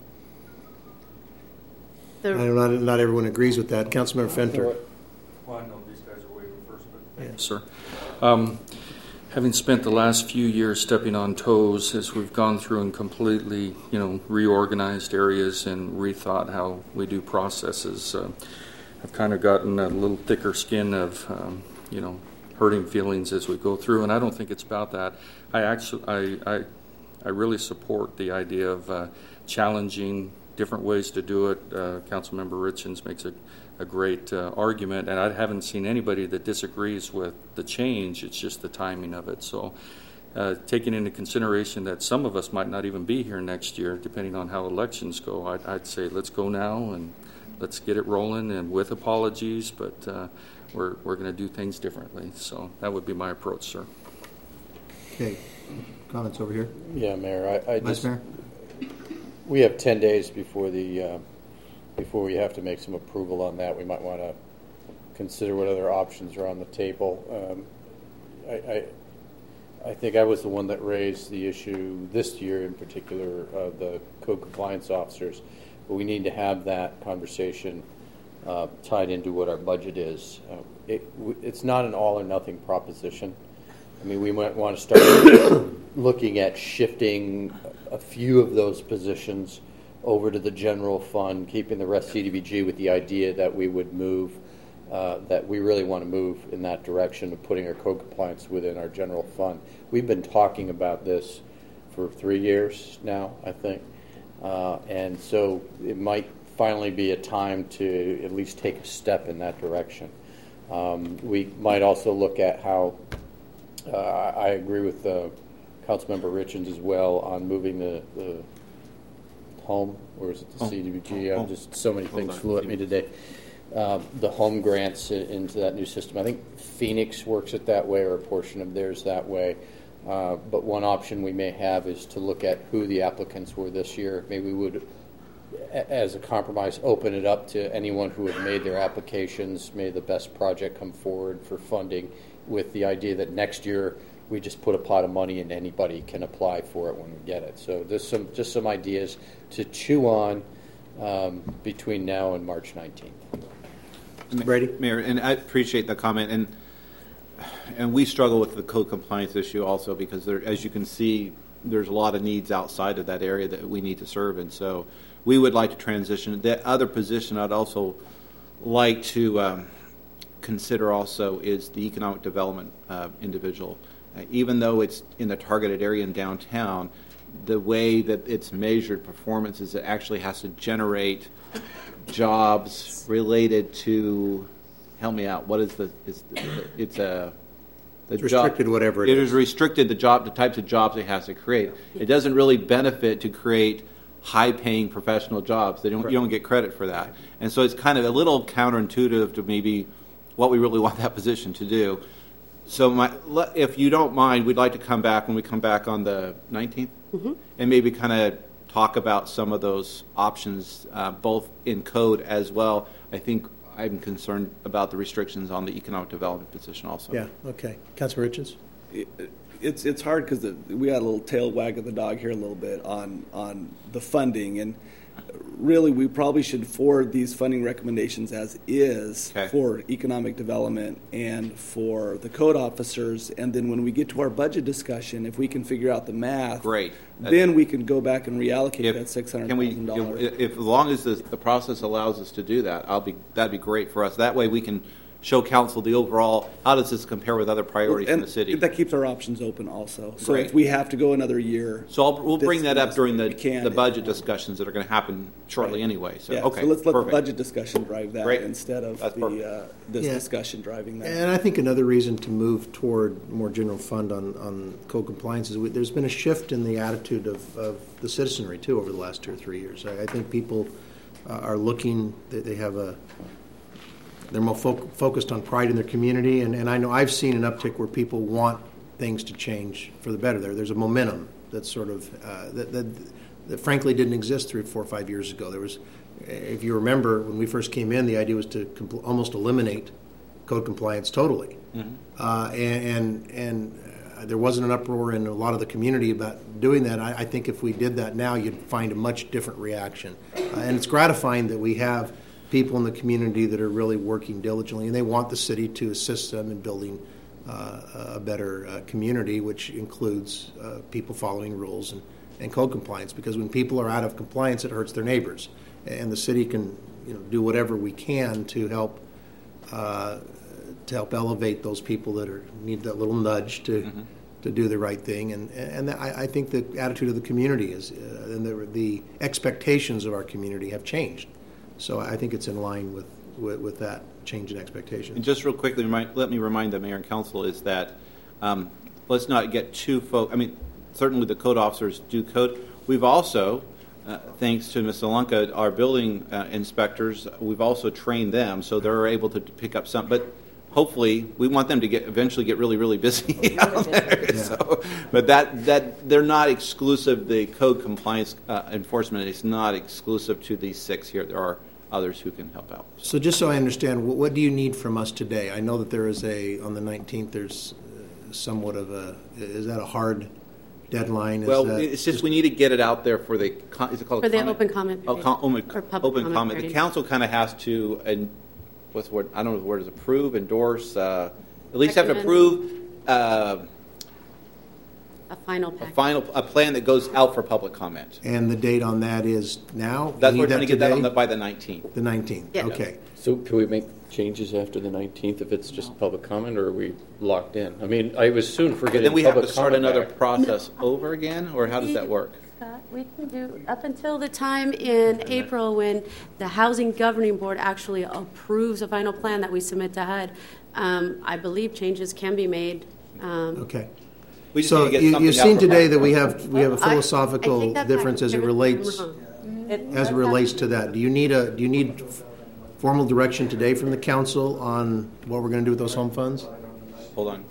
I know not everyone agrees with that. Councilmember Fenter. Well, I know these guys are waiting first, but yeah. Sir. Having spent the last few years stepping on toes as we've gone through and completely, reorganized areas and rethought how we do processes, I've kind of gotten a little thicker skin of, hurting feelings as we go through, and I don't think it's about that. I really support the idea of challenging different ways to do it. Councilmember Richens makes a great argument, and I haven't seen anybody that disagrees with the change. It's just the timing of it. So taking into consideration that some of us might not even be here next year, depending on how elections go, I'd say let's go now and let's get it rolling, and with apologies, but we're going to do things differently. So that would be my approach, sir. Okay. Comments over here? Yeah, Mayor. Vice Mayor? We have 10 days before we have to make some approval on that. We might want to consider what other options are on the table. I think I was the one that raised the issue this year in particular of the code compliance officers, but we need to have that conversation tied into what our budget is. It's not an all or nothing proposition. I mean, we might want to start looking at shifting a few of those positions over to the general fund, keeping the rest CDBG, with the idea that we would move, that we really want to move in that direction of putting our code compliance within our general fund. We've been talking about this for 3 years now, I think, and so it might finally be a time to at least take a step in that direction. We might also look at how, I agree with Councilmember Richens as well on moving the home, or is it the CDBG? I'm just, so many things flew at me today. The home grants into that new system. I think Phoenix works it that way, or a portion of theirs that way. But one option we may have is to look at who the applicants were this year. Maybe we would, as a compromise, open it up to anyone who had made their applications, made the best project come forward for funding, with the idea that next year we just put a pot of money and anybody can apply for it when we get it. So there's just some ideas to chew on between now and March 19th. Brady? Mayor, and I appreciate the comment, and we struggle with the code compliance issue also because there, as you can see, there's a lot of needs outside of that area that we need to serve, and so we would like to transition. The other position I'd also like to consider also is the economic development individual. Even though it's in the targeted area in downtown, the way that it's measured performance is it actually has to generate jobs related to, help me out, what is it's restricted job, whatever it is restricted the types of jobs it has to create. It doesn't really benefit to create high-paying professional jobs. You don't get credit for that. And so it's kind of a little counterintuitive to maybe what we really want that position to do. So if you don't mind, we'd like to come back when we come back on the 19th and maybe kind of talk about some of those options, both in code as well. I think I'm concerned about the restrictions on the economic development position also. Yeah, okay. Councilor Richards? It's hard because we got a little tail wag of the dog here a little bit on the funding, and really we probably should forward these funding recommendations as is for economic development and for the code officers, and then when we get to our budget discussion, if we can figure out the math, great. Then we can go back and reallocate that $600,000. If as long as the process allows us to do that, that'd be great for us. That way we can show council the overall, how does this compare with other priorities in the city? That keeps our options open also. So Great. If we have to go another year. So we'll bring that up during the budget discussions that are going to happen shortly anyway. So, okay, so let's let the budget discussion drive that instead of this discussion driving that. And I think another reason to move toward more general fund on code compliance is there's been a shift in the attitude of the citizenry, too, over the last 2 or 3 years. I think people are looking, they have they're more focused on pride in their community, and I know I've seen an uptick where people want things to change for the better. There's a momentum that's sort of that frankly didn't exist 3, 4, 5 years ago. There was, if you remember, when we first came in, the idea was to almost eliminate code compliance totally, and there wasn't an uproar in a lot of the community about doing that. I think if we did that now, you'd find a much different reaction, and it's gratifying that we have people in the community that are really working diligently, and they want the city to assist them in building a better community, which includes people following rules and code compliance. Because when people are out of compliance, it hurts their neighbors, and the city can do whatever we can to help elevate those people that need that little nudge to do the right thing. And I think the attitude of the community is, and the expectations of our community have changed. So I think it's in line with that change in expectations. And just real quickly, let me remind the mayor and council is that let's not get too certainly the code officers do code. We've also, thanks to Ms. Alunka, our building inspectors, we've also trained them so they're able to pick up some. But hopefully, we want them to eventually get really, really busy out there. Yeah. So, but that they're not exclusive. The code compliance enforcement is not exclusive to these 6 here. There are others who can help out. So just so I understand, what do you need from us today? I know that there is on the 19th, there's somewhat of is that a hard deadline? It's just we need to get it out there for the, is it called for the open comment period? Open comment. The council kind of has to, and what's the word? I don't know the word is approve, endorse, at least have to approve a plan that goes out for public comment. And the date on that is now? That's we're going to get that by the 19th. The 19th, yeah. Okay. So can we make changes after the 19th if it's just public comment, or are we locked in? I mean, I was soon forgetting. Then we have to start another process over again, or how does that work? Scott, we can do up until the time in April when the Housing Governing Board actually approves a final plan that we submit to HUD. I believe changes can be made. Okay. So you've seen today that we have a philosophical difference as it relates to that. Do you need formal direction today from the council on what we're going to do with those home funds? Hold on.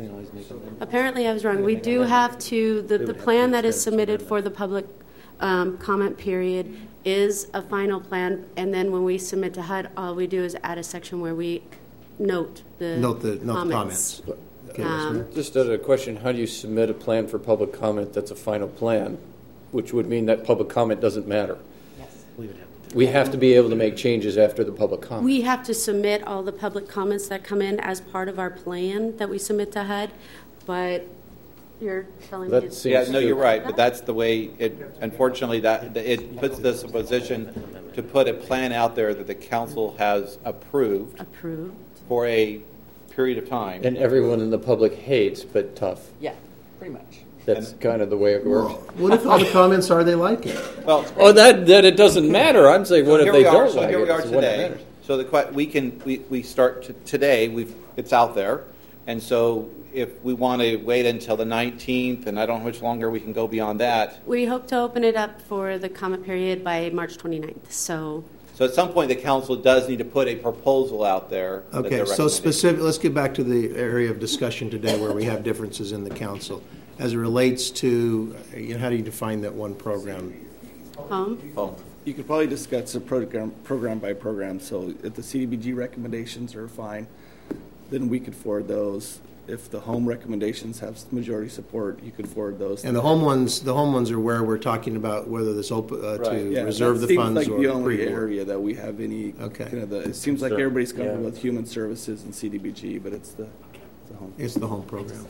Apparently, I was wrong. We do have to, the plan that is submitted for the public comment period is a final plan, and then when we submit to HUD, all we do is add a section where we note the comments. Okay, Just a question, how do you submit a plan for public comment that's a final plan, which would mean that public comment doesn't matter? Yes. We have to be able to make changes after the public comment. We have to submit all the public comments that come in as part of our plan that we submit to HUD, but you're telling me it's... Yeah, no, you're right, but that's the way it, unfortunately, that it puts us in a position to put a plan out there that the council has approved for a period of time. And everyone in the public hates, but tough. Yeah, pretty much. That's kind of the way it works. What if all the comments are they like it? Well, that it doesn't matter. I'm saying, what if they don't like it? So here we are today. So we start today. It's out there, and so if we want to wait until the 19th, and I don't know how much longer we can go beyond that. We hope to open it up for the comment period by March 29th. So at some point, the council does need to put a proposal out there. Okay, so specific. Let's get back to the area of discussion today where we have differences in the council. As it relates to, how do you define that one program? Home. You could probably discuss a program by program. So if the CDBG recommendations are fine, then we could forward those. If the home recommendations have majority support, you could forward those. And the home ones are where we're talking about whether this open reserve the funds like or the only pre-board. area that we have any. Okay. It seems like everybody's comfortable with human services and CDBG, but it's the home. It's the home program.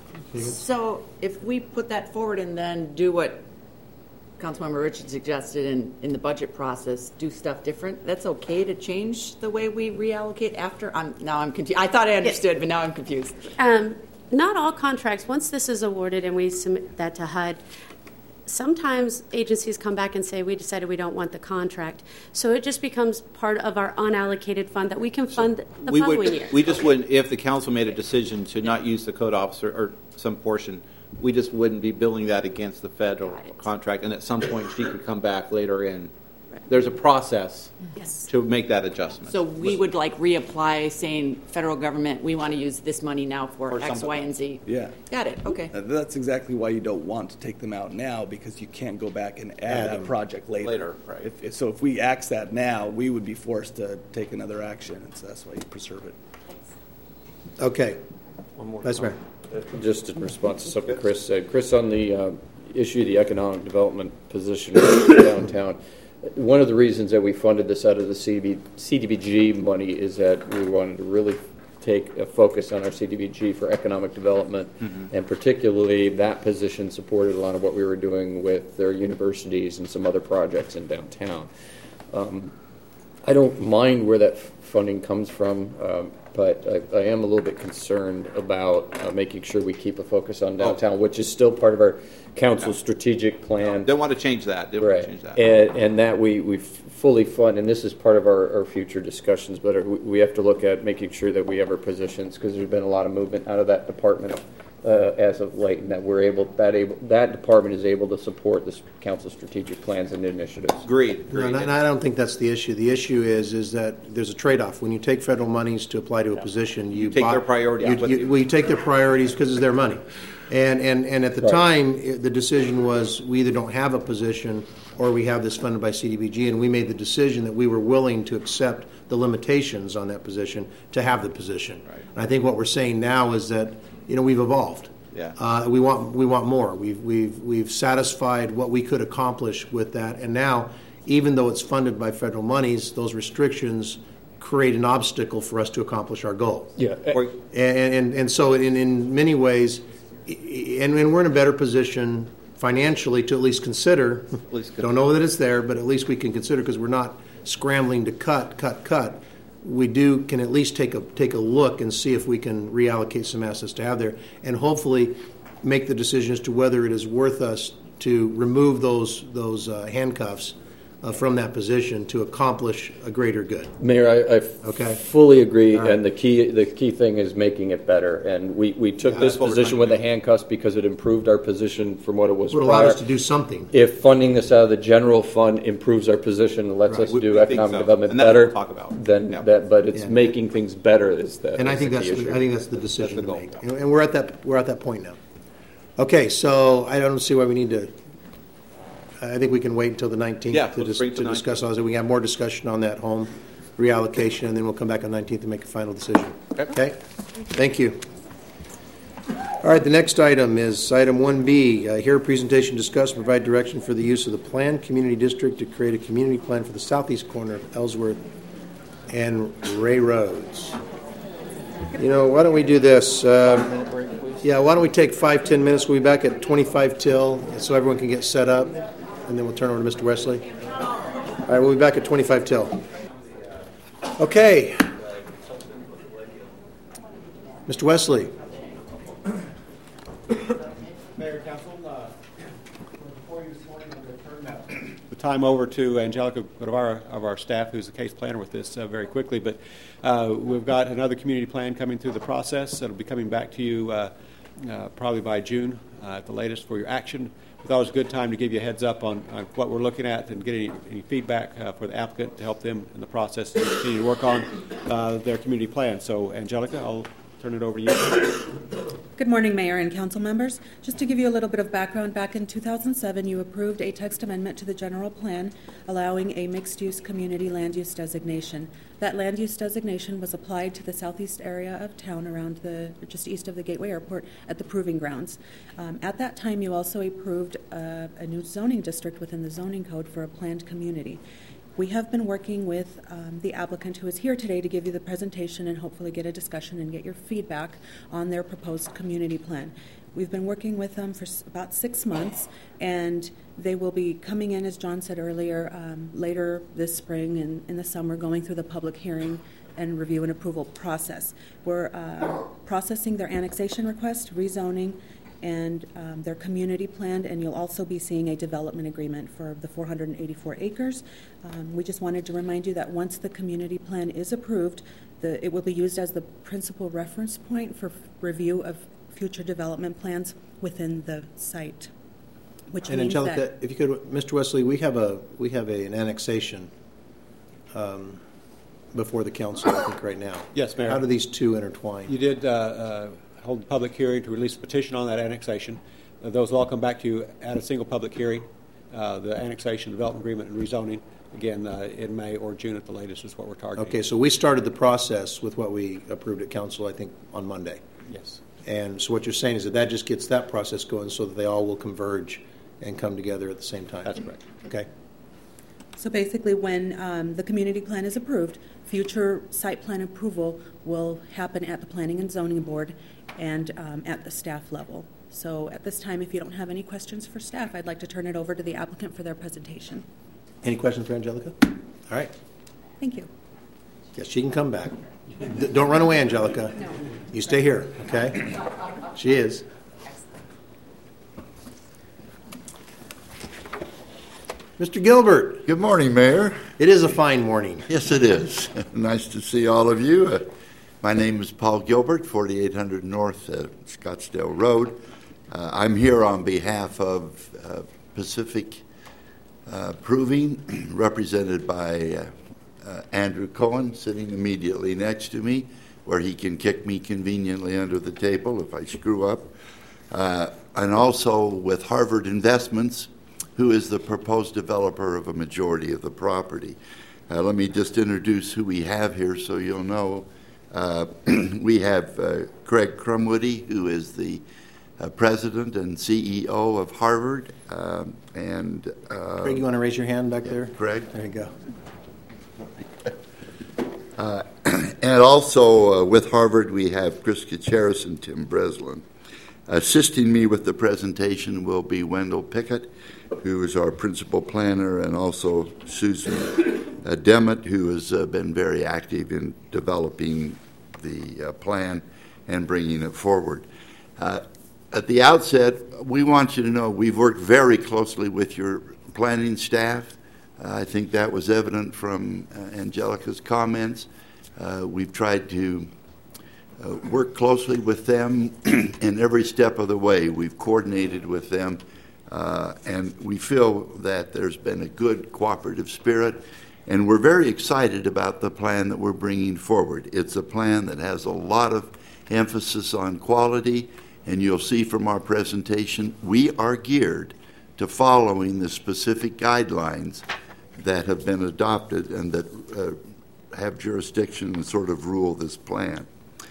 So if we put that forward and then do what Councilmember Richard suggested in the budget process, do stuff different, that's okay to change the way we reallocate after? Now I'm confused. I thought I understood, but now I'm confused. Not all contracts, once this is awarded and we submit that to HUD, sometimes agencies come back and say, we decided we don't want the contract. So it just becomes part of our unallocated fund that we can fund the following year. We just wouldn't, if the council made a decision to not use the code officer or some portion, we just wouldn't be billing that against the federal contract. And at some point, she could come back later in. There's a process to make that adjustment. So we would reapply saying, federal government, we want to use this money now for X, Y, and Z. Yeah. Got it. Okay. That's exactly why you don't want to take them out now, because you can't go back and add that project later. Right. If we axe that now, we would be forced to take another action, and so that's why you preserve it. Okay. One more. Vice Mayor. Just in response to something Chris said. Chris, on the issue of the economic development position downtown, one of the reasons that we funded this out of the CDBG money is that we wanted to really take a focus on our CDBG for economic development, and particularly that position supported a lot of what we were doing with their universities and some other projects in downtown. I don't mind where that funding comes from, but I am a little bit concerned about making sure we keep a focus on downtown, which is still part of our council's strategic plan. Don't want to change that. And that we fully fund, and this is part of our future discussions, but we have to look at making sure that we have our positions, because there's been a lot of movement out of that department as of late, and that that department is able to support this council's strategic plans and initiatives. Agreed. No, and I don't think that's the issue. The issue is that there's a trade-off. When you take federal monies to apply to a position, you take their priorities. You take their priorities because it's their money. And at the time, the decision was we either don't have a position or we have this funded by CDBG, and we made the decision that we were willing to accept the limitations on that position to have the position. Right. And I think what we're saying now is that we've evolved. Yeah. We want more. We've satisfied what we could accomplish with that, and now, even though it's funded by federal monies, those restrictions create an obstacle for us to accomplish our goal. Yeah. And so in many ways, and we're in a better position financially to at least consider. Don't know that it's there, but at least we can consider, because we're not scrambling to cut. We can at least take a look and see if we can reallocate some assets to have there, and hopefully make the decision as to whether it is worth us to remove those handcuffs from that position to accomplish a greater good. Mayor, I Okay. fully agree, All right. and the key thing is making it better. And we took this that's what we're position trying with to the handcuffs because it improved our position from what it was It would allow prior. us to do something. If funding this out of the general fund improves our position and lets us We do think economic so. development And that's what better, we'll talk about. then Yeah. but it's Yeah. making things better is the And I is think the that's key issue. I think that's the decision That's the to goal. make. And we're at that point now. Okay, so I don't see why we need to. I think we can wait until the 19th Yeah, to, let's bring it to to discuss all this. We can have more discussion on that home reallocation, and then we'll come back on 19th and make a final decision. Okay? Thank you. All right, the next item is item 1B. Hear a presentation, discuss, and provide direction for the use of the planned community district to create a community plan for the southeast corner of Ellsworth and Ray Roads. You know, why don't we do this? Yeah, why don't we take 5-10 minutes? We'll be back at 25 till, so everyone can get set up, and then we'll turn over to Mr. Wesley. All right, we'll be back at 25 till. Okay. Mr. Wesley. Mayor, Council, before you this morning, I'm going to turn the time over to Angelica, one of our staff, who's the case planner with this very quickly. But we've got another community plan coming through the process. It'll be coming back to you probably by June at the latest for your action. We thought it was a good time to give you a heads up on what we're looking at and get any feedback for the applicant to help them in the process to continue to work on their community plan. So, Angelica, I'll turn it over to you. Good morning, Mayor and Council members. Just to give you a little bit of background, back in 2007, you approved a text amendment to the general plan allowing a mixed-use community land use designation. That land use designation was applied to the southeast area of town around just east of the Gateway Airport at the Proving Grounds. At that time, you also approved a new zoning district within the zoning code for a planned community. We have been working with the applicant who is here today to give you the presentation and hopefully get a discussion and get your feedback on their proposed community plan. We've been working with them for about 6 months, and they will be coming in, as John said earlier, later this spring and in the summer, going through the public hearing and review and approval process. We're processing their annexation request, rezoning, and their community plan, and you'll also be seeing a development agreement for the 484 acres. We just wanted to remind you that once the community plan is approved, it will be used as the principal reference point for review of future development plans within the site. Which And means Angelica, that, if you could, Mr. Wesley, we have an annexation before the council, I think, right now. Yes, Mayor. How do these two intertwine? You did hold a public hearing to release a petition on that annexation. Those will all come back to you at a single public hearing. The annexation, development agreement, and rezoning, again, in May or June at the latest is what we're targeting. Okay, so we started the process with what we approved at council, I think, on Monday. Yes. And so what you're saying is that just gets that process going so that they all will converge and come together at the same time? That's correct. Okay. so basically when the community plan is approved, future site plan approval will happen at the Planning and Zoning Board and at the staff level. So at this time, if you don't have any questions for staff, I'd like to turn it over to the applicant for their presentation. Any questions for Angelica? All right. Thank you. Yes, she can come back. Don't run away, Angelica. No. You stay here, okay? She is. Mr. Gilbert. Good morning, Mayor. It is a fine morning. Yes, it is. Nice to see all of you. My name is Paul Gilbert, 4800 North Scottsdale Road. I'm here on behalf of Pacific Proving, represented by Andrew Cohen, sitting immediately next to me, where he can kick me conveniently under the table if I screw up. And also with Harvard Investments, who is the proposed developer of a majority of the property. Let me just introduce who we have here so you'll know. We have Craig Crumwoody, who is the president and CEO of Harvard. Craig, you want to raise your hand back there? Craig. There you go. And also with Harvard, we have Chris Kacharis and Tim Breslin. Assisting me with the presentation will be Wendell Pickett, who is our principal planner, and also Susan Demet, who has been very active in developing the plan and bringing it forward. At the outset, we want you to know we've worked very closely with your planning staff. I think that was evident from Angelica's comments. We've tried to work closely with them in every step of the way. We've coordinated with them, and we feel that there's been a good cooperative spirit, and we're very excited about the plan that we're bringing forward. It's a plan that has a lot of emphasis on quality, and you'll see from our presentation, we are geared to following the specific guidelines that have been adopted and that have jurisdiction and sort of rule this plan.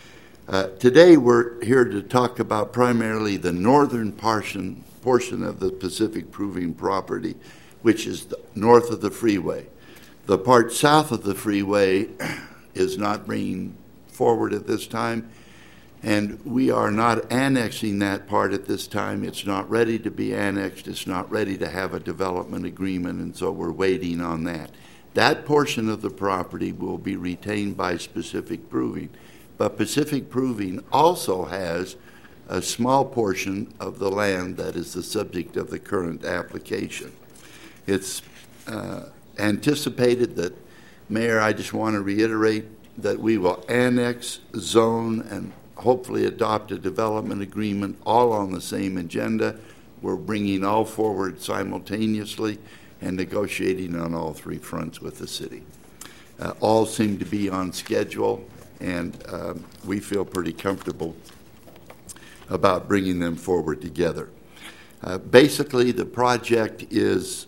Today we're here to talk about primarily the northern portion of the Pacific Proving property, which is north of the freeway. The part south of the freeway is not bringing forward at this time, and we are not annexing that part at this time. It's not ready to be annexed. It's not ready to have a development agreement, and so we're waiting on that. That portion of the property will be retained by Pacific Proving, but Pacific Proving also has a small portion of the land that is the subject of the current application. It's anticipated that, Mayor, I just want to reiterate that we will annex, zone, and hopefully adopt a development agreement all on the same agenda. We're bringing all forward simultaneously and negotiating on all three fronts with the city. All seem to be on schedule, and we feel pretty comfortable about bringing them forward together. Basically, the project is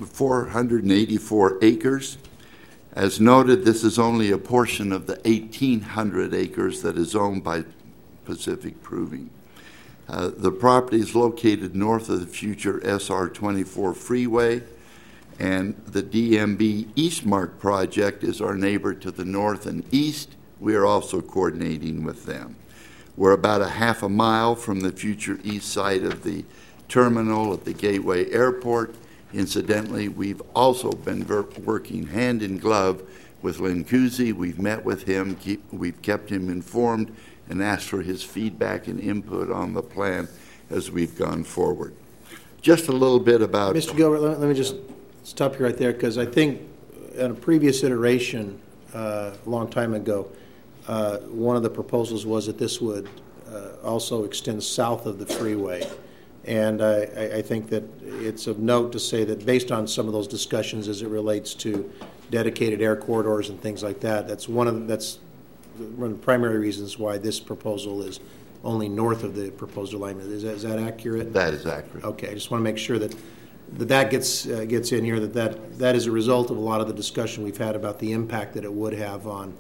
484 acres. As noted, this is only a portion of the 1,800 acres that is owned by Pacific Proving. The property is located north of the future SR-24 freeway, and the DMB Eastmark project is our neighbor to the north and east. We are also coordinating with them. We're about a half a mile from the future east side of the terminal at the Gateway Airport. Incidentally, we've also been working hand in glove with Len Kuzi. We've met with him, we've kept him informed, and asked for his feedback and input on the plan as we've gone forward. Just a little bit about... Mr. Gilbert, let me just stop you right there, because I think in a previous iteration a long time ago, one of the proposals was that this would also extend south of the freeway. And I think that it's of note to say that based on some of those discussions as it relates to dedicated air corridors and things like that, that's one of the primary reasons why this proposal is only north of the proposed alignment. Is that accurate? That is accurate. Okay, I just want to make sure that gets in here, that is a result of a lot of the discussion we've had about the impact that it would have on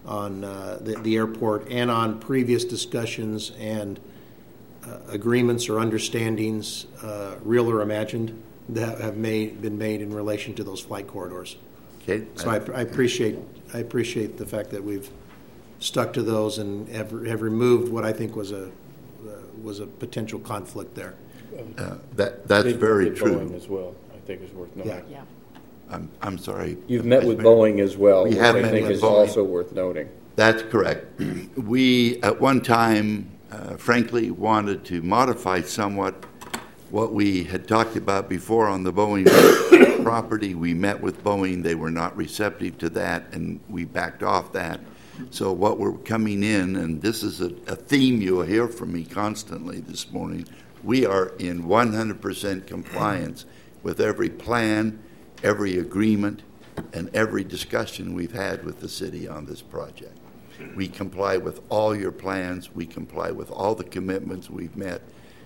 the airport and on previous discussions and agreements or understandings, real or imagined, that have been made in relation to those flight corridors. Okay. So I appreciate the fact that we've stuck to those and have removed what I think was a potential conflict there. That's very true. Boeing as well, I think is worth noting. Yeah. I'm sorry. You've met with Boeing as well, which I think is also worth noting. That's correct. We, at one time, frankly, wanted to modify somewhat what we had talked about before on the Boeing property. We met with Boeing. They were not receptive to that, and we backed off that. So what we're coming in, and this is a theme you'll hear from me constantly this morning, we are in 100% compliance with every plan, every agreement, and every discussion we've had with the city on this project. We comply with all your plans. We comply with all the commitments we've met.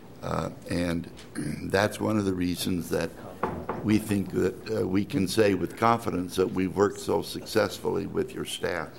And that's one of the reasons that we think that we can say with confidence that we've worked so successfully with your staff.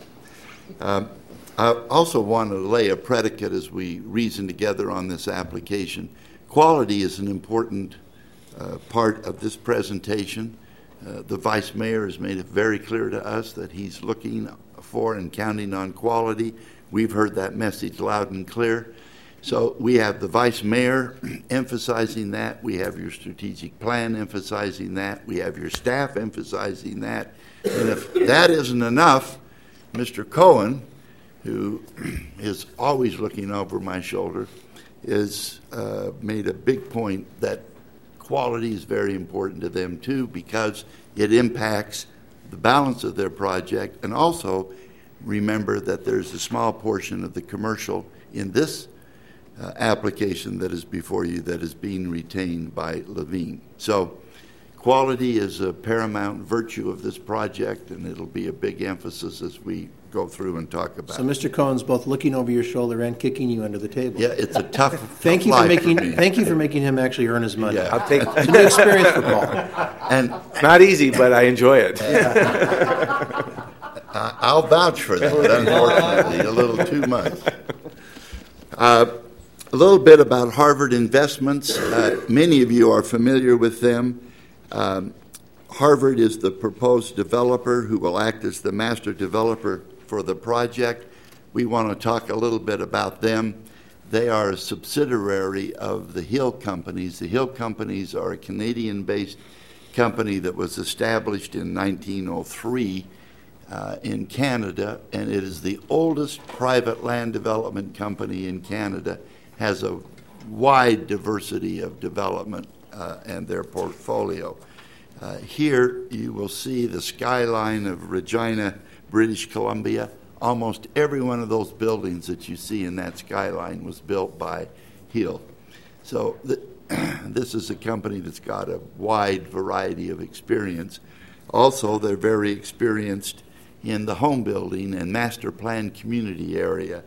I also want to lay a predicate as we reason together on this application. Quality is an important part of this presentation. The Vice Mayor has made it very clear to us that he's looking for and counting on quality. We've heard that message loud and clear. So we have the Vice Mayor emphasizing that. We have your strategic plan emphasizing that. We have your staff emphasizing that. And if that isn't enough, Mr. Cohen, who is always looking over my shoulder, has made a big point that quality is very important to them too, because it impacts the balance of their project. And also remember that there's a small portion of the commercial in this application that is before you that is being retained by Levine. So quality is a paramount virtue of this project, and it'll be a big emphasis as we go through and talk about So Mr. Cohen's both looking over your shoulder and kicking you under the table. Yeah, it's a tough Thank you for making him actually earn his money. Yeah. I'll take It's a new experience for Paul. And not easy, but I enjoy it. I'll vouch for that, unfortunately, a little too much. A little bit about Harvard Investments. Many of you are familiar with them. Harvard is the proposed developer who will act as the master developer for the project. We want to talk a little bit about them. They are a subsidiary of the Hill Companies. The Hill Companies are a Canadian-based company that was established in 1903 in Canada, and it is the oldest private land development company in Canada, has a wide diversity of development and their portfolio. Here you will see the skyline of Regina, British Columbia. Almost every one of those buildings that you see in that skyline was built by Hill. So this is a company that's got a wide variety of experience. Also, they're very experienced in the home building and master plan community area.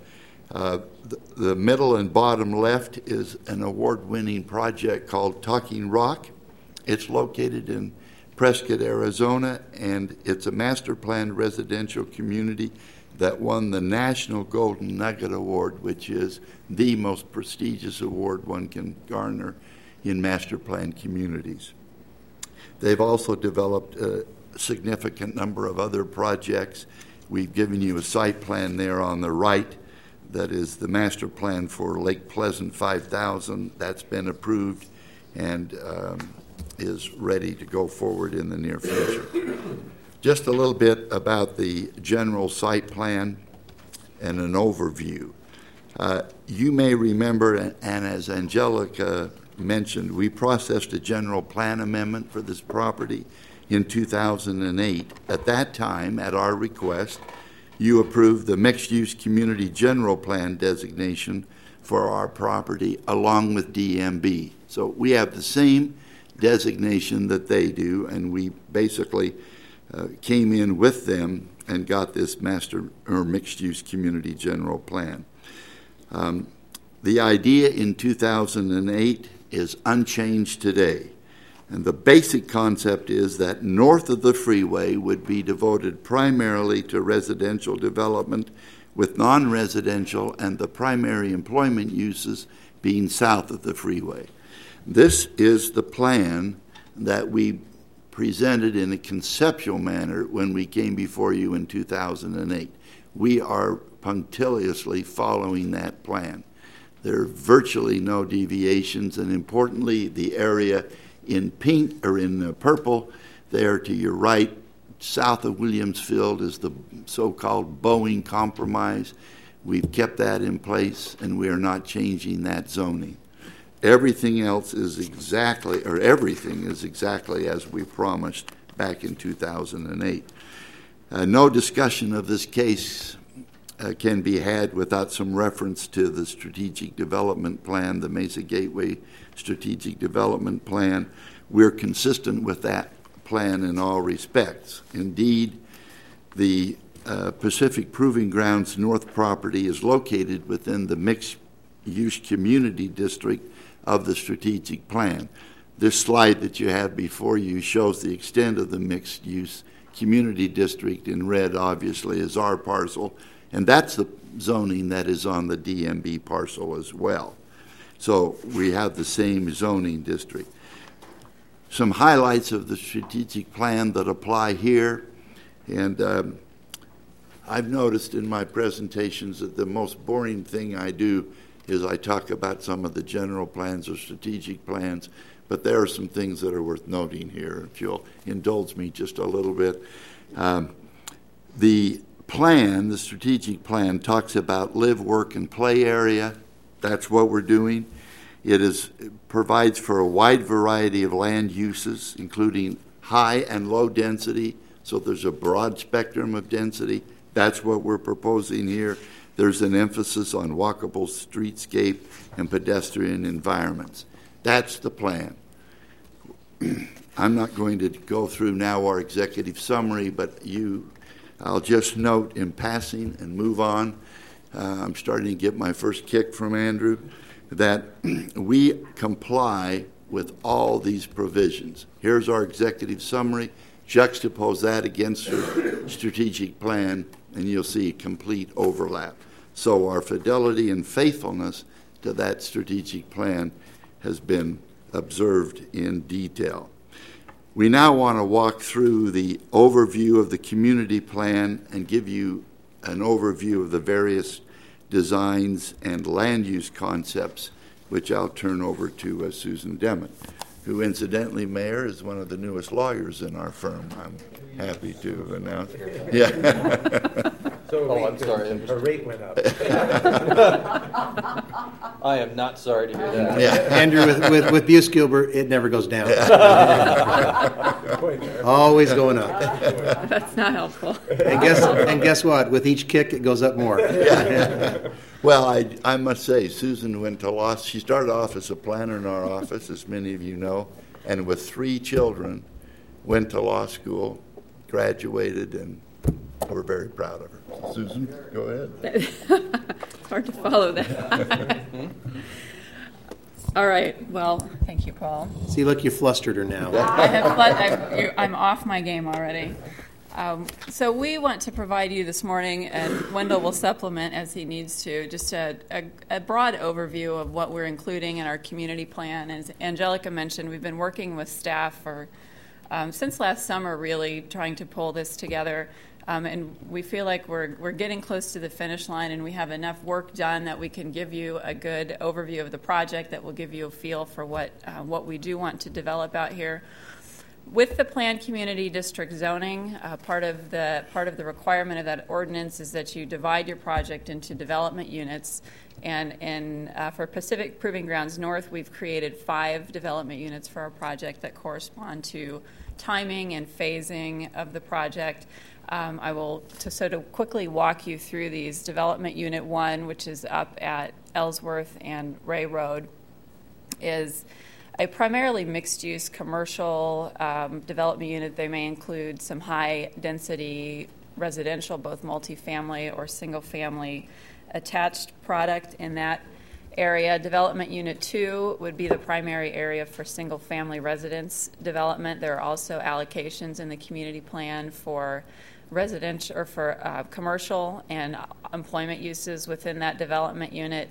The middle and bottom left is an award-winning project called Talking Rock. It's located in Prescott, Arizona, and it's a master planned residential community that won the National Golden Nugget Award, which is the most prestigious award one can garner in master planned communities. They've also developed a significant number of other projects. We've given you a site plan there on the right. That is the master plan for Lake Pleasant 5000. That's been approved and is ready to go forward in the near future. Just a little bit about the general site plan and an overview. You may remember, and as Angelica mentioned, we processed a general plan amendment for this property in 2008. At that time, at our request, you approved the mixed-use community general plan designation for our property along with DMB. So we have the same designation that they do, and we basically came in with them and got this master or mixed-use community general plan. The idea in 2008 is unchanged today. And the basic concept is that north of the freeway would be devoted primarily to residential development, with non-residential and the primary employment uses being south of the freeway. This is the plan that we presented in a conceptual manner when we came before you in 2008. We are punctiliously following that plan. There are virtually no deviations, and importantly, the area in pink or in purple there to your right, south of Williamsfield, is the so-called Boeing Compromise. We've kept that in place, and we are not changing that zoning. Everything else is exactly, or everything is exactly as we promised back in 2008. No discussion of this case can be had without some reference to the strategic development plan, the Mesa Gateway Strategic Development Plan. We're consistent with that plan in all respects. Indeed, the Pacific Proving Grounds North property is located within the mixed-use community district of the strategic plan. This slide that you have before you shows the extent of the mixed-use community district. In red, obviously, is our parcel, and that's the zoning that is on the DMB parcel as well. So we have the same zoning district. Some highlights of the strategic plan that apply here, and I've noticed in my presentations that the most boring thing I do is I talk about some of the general plans or strategic plans, but there are some things that are worth noting here, if you'll indulge me just a little bit. The plan, the strategic plan, talks about live, work, and play area. That's what we're doing. It provides for a wide variety of land uses, including high and low density, so there's a broad spectrum of density. That's what we're proposing here. There's an emphasis on walkable streetscape and pedestrian environments. That's the plan. I'm not going to go through now our executive summary, but I'll just note in passing and move on. I'm starting to get my first kick from Andrew that we comply with all these provisions. Here's our executive summary. Juxtapose that against the strategic plan, and you'll see complete overlap. So our fidelity and faithfulness to that strategic plan has been observed in detail. We now want to walk through the overview of the community plan and give you an overview of the various designs and land use concepts, which I'll turn over to Susan Demmett, who incidentally, Mayor, is one of the newest lawyers in our firm. I'm happy to announce. Yeah. I'm sorry. Her rate went up. I am not sorry to hear that. Yeah, Andrew, with Buse-Gilbert, it never goes down. Always going up. That's not helpful. And guess what? With each kick, it goes up more. Yeah. Well, I must say, Susan went to law. She started off as a planner in our office, as many of you know, and with 3 children, went to law school, graduated, and we're very proud of her. Susan, go ahead. It's hard to follow that. All right. Well, thank you, Paul. See, look, you flustered her now. I'm off my game already. So we want to provide you this morning, and Wendell will supplement as he needs to, just a broad overview of what we're including in our community plan. As Angelica mentioned, we've been working with staff for since last summer, really trying to pull this together. And we feel like we're getting close to the finish line, and we have enough work done that we can give you a good overview of the project that will give you a feel for what we do want to develop out here. With the planned community district zoning, part of the requirement of that ordinance is that you divide your project into development units. And for Pacific Proving Grounds North, we've created 5 development units for our project that correspond to timing and phasing of the project. I will to quickly walk you through these. Development Unit 1, which is up at Ellsworth and Ray Road, is a primarily mixed-use commercial development unit. They may include some high-density residential, both multifamily or single-family attached product in that area. Development Unit 2 would be the primary area for single-family residence development. There are also allocations in the community plan for residential or for commercial and employment uses within that development unit.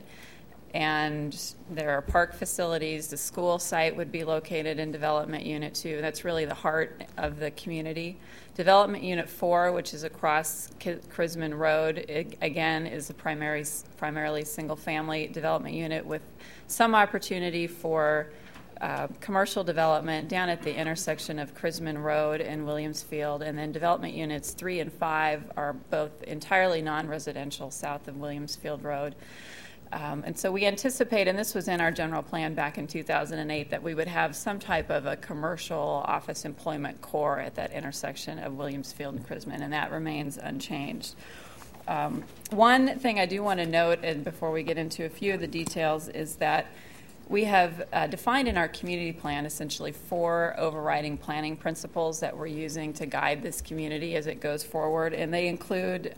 And there are park facilities. The school site would be located in Development Unit 2. That's really the heart of the community. Development Unit 4, which is across Crisman Road, again is a primarily single-family development unit with some opportunity for commercial development down at the intersection of Crisman Road and Williamsfield. And then Development Units 3 and 5 are both entirely non-residential south of Williamsfield Road. And so we anticipate, and this was in our general plan back in 2008, that we would have some type of a commercial office employment core at that intersection of Williamsfield and Crisman, and that remains unchanged. One thing I do want to note, and before we get into a few of the details, is that we have defined in our community plan essentially 4 overriding planning principles that we're using to guide this community as it goes forward, and they include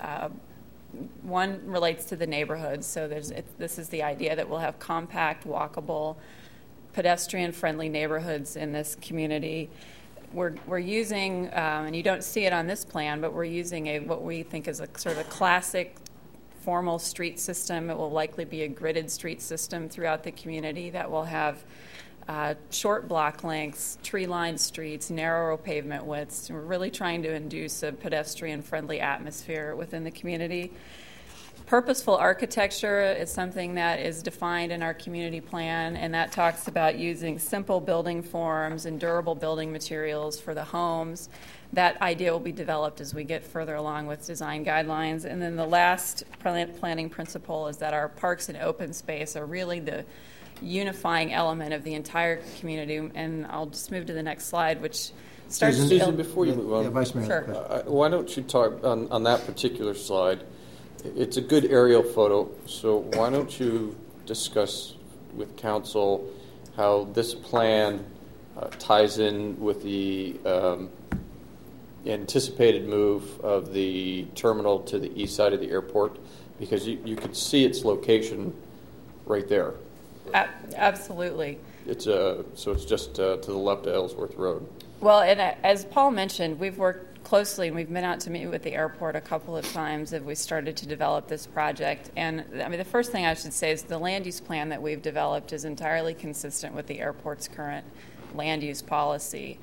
one relates to the neighborhoods. So this is the idea that we'll have compact, walkable, pedestrian-friendly neighborhoods in this community. We're using, and you don't see it on this plan, but we're using what we think is a sort of a classic formal street system. It will likely be a gridded street system throughout the community that will have short block lengths, tree-lined streets, narrower pavement widths. We're really trying to induce a pedestrian-friendly atmosphere within the community. Purposeful architecture is something that is defined in our community plan, and that talks about using simple building forms and durable building materials for the homes. That idea will be developed as we get further along with design guidelines. And then the last planning principle is that our parks and open space are really the unifying element of the entire community. And I'll just move to the next slide, which starts. Susan, before you move on, Vice Mayor. Sure. Why don't you talk on that particular slide? It's a good aerial photo, so why don't you discuss with council how this plan ties in with the anticipated move of the terminal to the east side of the airport, because you could see its location right there. Absolutely. So it's just to the left of Ellsworth Road. Well, and as Paul mentioned, we've worked closely, and we've been out to meet with the airport a couple of times as we started to develop this project. And I mean, the first thing I should say is the land use plan that we've developed is entirely consistent with the airport's current land use policy.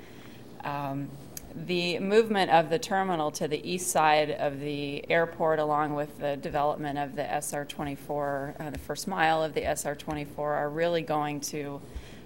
The movement of the terminal to the east side of the airport, along with the development of the SR-24, the first mile of the SR-24, are really going to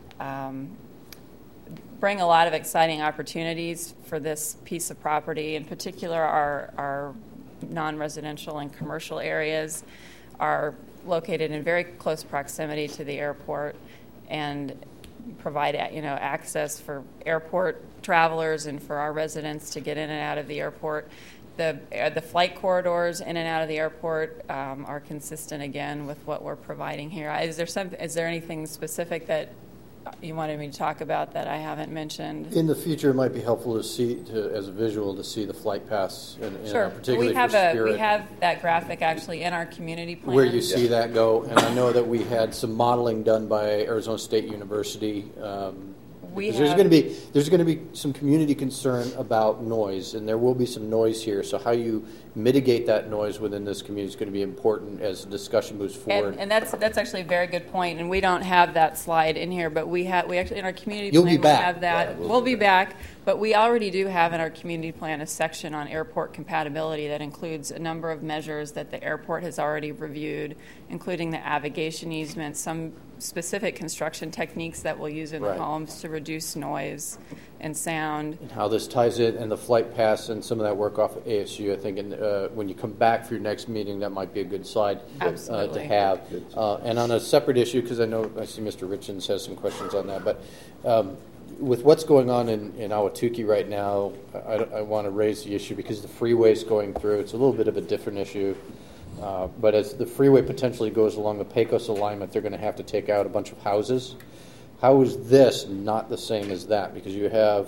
bring a lot of exciting opportunities for this piece of property. In particular, our non-residential and commercial areas are located in very close proximity to the airport and provide access for airport travelers and for our residents to get in and out of the airport. The flight corridors in and out of the airport are consistent again with what we're providing here. Is there anything specific that you wanted me to talk about that I haven't mentioned? In the future, it might be helpful to see, as a visual, to see the flight paths, sure. Particularly we have for Spirit. We have that graphic actually in our community plan. Where you see that go, and I know that we had some modeling done by Arizona State University. There's going to be some community concern about noise, and there will be some noise here. So how you mitigate that noise within this community is going to be important as the discussion moves forward. And that's actually a very good point. And we don't have that slide in here, but we actually in our community You'll plan be back. we have that. We'll be back, but we already do have in our community plan a section on airport compatibility that includes a number of measures that the airport has already reviewed, including the navigation easement, some specific construction techniques that we'll use in the homes to reduce noise and sound. And how this ties in, and the flight paths and some of that work off of ASU, I think, and when you come back for your next meeting, that might be a good slide to have. And on a separate issue, because I see Mr. Richens has some questions on that, but with what's going on in Ahwatukee right now, I want to raise the issue because the freeway's going through. It's a little bit of a different issue. But as the freeway potentially goes along the Pecos alignment, they're going to have to take out a bunch of houses. How is this not the same as that? Because you have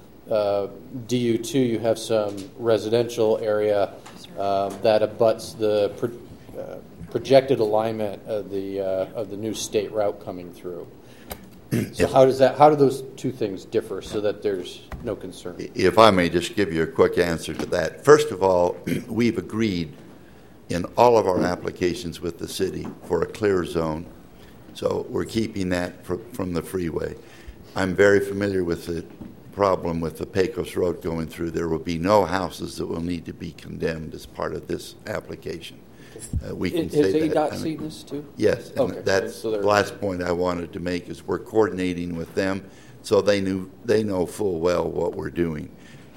DU2, you have some residential area that abuts the projected alignment of the new state route coming through. So how do those two things differ so that there's no concern? If I may just give you a quick answer to that. First of all, we've agreed in all of our applications with the city for a clear zone. So we're keeping that from the freeway. I'm very familiar with the problem with the Pecos Road going through. There will be no houses that will need to be condemned as part of this application. We can say that. ADOT seen this too? Yes, and okay. that's the last point I wanted to make is we're coordinating with them so they know full well what we're doing.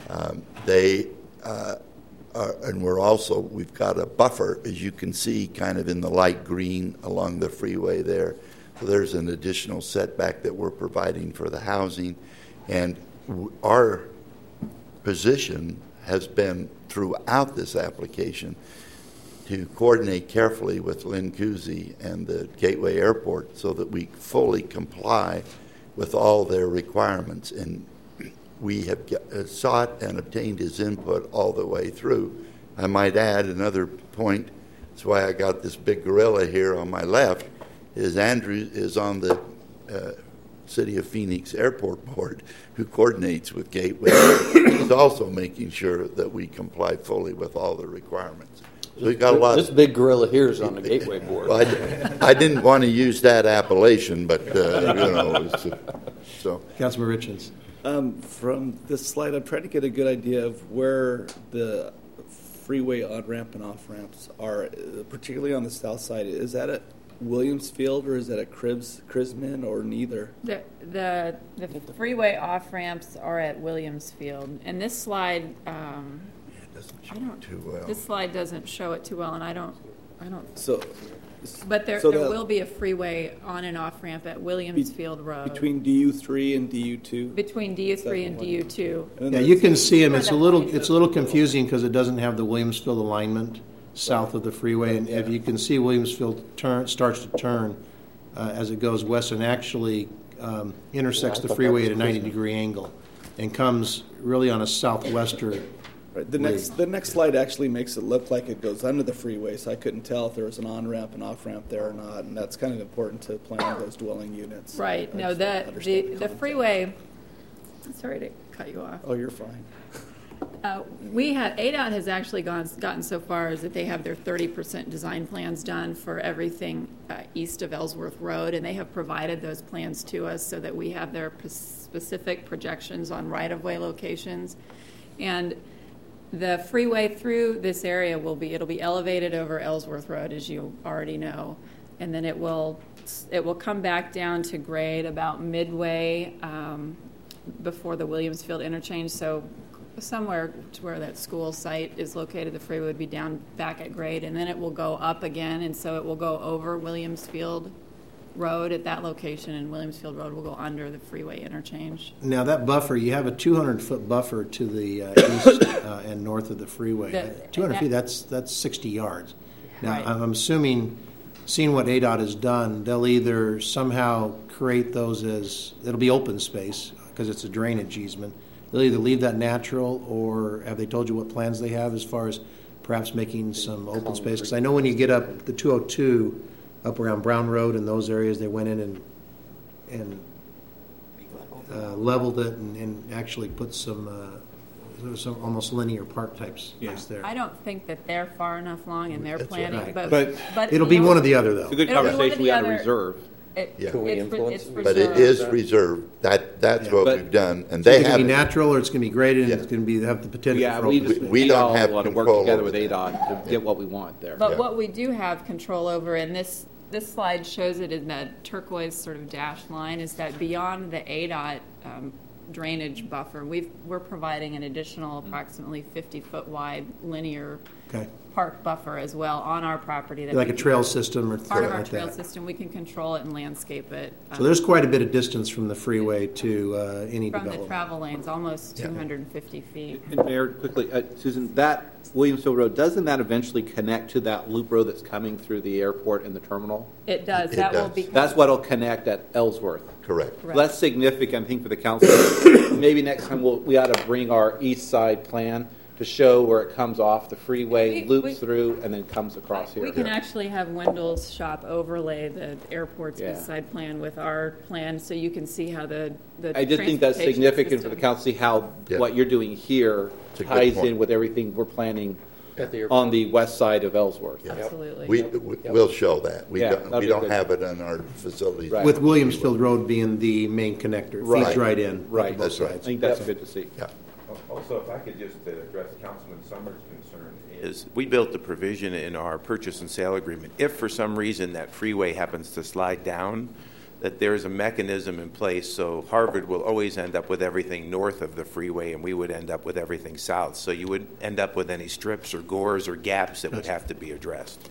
And we've got a buffer, as you can see, kind of in the light green along the freeway there. So there's an additional setback that we're providing for the housing. And our position has been throughout this application to coordinate carefully with Lynn Cousy and the Gateway Airport so that we fully comply with all their requirements. And we have sought and obtained his input all the way through. I might add another point. That's why I got this big gorilla here on my left, is Andrew is on the City of Phoenix Airport Board who coordinates with Gateway. He's also making sure that we comply fully with all the requirements. So we've got a lot. This big gorilla here is on the Gateway Board. Well, I didn't want to use that appellation, but so. Councilman Richens. From this slide, I'm trying to get a good idea of where the freeway on-ramp and off-ramps are, particularly on the south side. Is that at Williams Field or is that at Chrisman or neither? The freeway off-ramps are at Williams Field. And this slide, it doesn't show it too well. This slide doesn't show it too well, and I don't. So But there will be a freeway on and off ramp at Williamsfield Road. Between DU3 and DU2? Between DU3 and DU2. Yeah, you can see them. It's a little confusing because it doesn't have the Williamsfield alignment south of the freeway. And if you can see, Williamsfield starts to turn as it goes west and actually intersects the freeway at a 90-degree angle and comes really on a southwestern. Right. The next slide actually makes it look like it goes under the freeway, so I couldn't tell if there was an on-ramp and off-ramp there or not, and that's kind of important to plan those dwelling units. Right. No, the freeway, sorry to cut you off. Oh, you're fine. ADOT has actually gotten so far as that they have their 30% design plans done for everything east of Ellsworth Road, and they have provided those plans to us so that we have their specific projections on right-of-way locations. And the freeway through this area it'll be elevated over Ellsworth Road, as you already know, and then it will come back down to grade about midway before the Williamsfield interchange. So somewhere to where that school site is located, the freeway would be down back at grade, and then it will go up again, and so it will go over Williamsfield Road at that location, and Williamsfield Road will go under the freeway interchange. Now that buffer, you have a 200-foot buffer to the east and north of the freeway. 200 feet, that's 60 yards. Now Right. I'm assuming, seeing what ADOT has done, they'll either somehow create those as, it'll be open space because it's a drainage easement. They'll either leave that natural, or have they told you what plans they have as far as perhaps making some open space? Because I know when you get up the 202, up around Brown Road and those areas, they went in and leveled it and actually put some almost linear park type space there. I don't think that they're far enough along in their planning, right. but it'll be one or the other, though. It's a good conversation we ought to reserve. Can we influence? But it is reserved. That's what we've done, and So they it's have going to be natural, or it's going to be graded, and it's going to have the potential. Yeah, for we open space. we don't have a lot of work control together over with that. ADOT to get what we want there. But what we do have control over, and this slide shows it in that turquoise sort of dashed line, is that beyond the ADOT drainage buffer, we're providing an additional approximately 50-foot wide linear park buffer as well on our property. That like a trail system or part of our like trail that. system. We can control it and landscape it. So there's quite a bit of distance from the freeway to any from development. the travel lanes, almost 250 feet. And Mayor, quickly, Susan, that Williamsville Road, doesn't that eventually connect to that loop road that's coming through the airport and the terminal? It does. Will be. That's what'll connect at Ellsworth. Correct. Well, that's significant, I think, for the council. Maybe next time we ought to bring our east side plan to show where it comes off the freeway, loops through, and then comes across here. We can actually have Wendell's shop overlay the airport's east side plan with our plan, so you can see how the I just think that's significant for the council to see how what you're doing here ties in with everything we're planning on the west side of Ellsworth. Absolutely. We'll show that. We that'd don't be have it in our facilities. With Williamsfield Road being the main connector. It feeds right in. Right. Both sides. I think that's good to see. Yeah. Also, if I could just address Councilman Summers' concern, is we built the provision in our purchase and sale agreement. If for some reason that freeway happens to slide down, that there's a mechanism in place so Harvard will always end up with everything north of the freeway and we would end up with everything south. So you would end up with any strips or gores or gaps that would have to be addressed.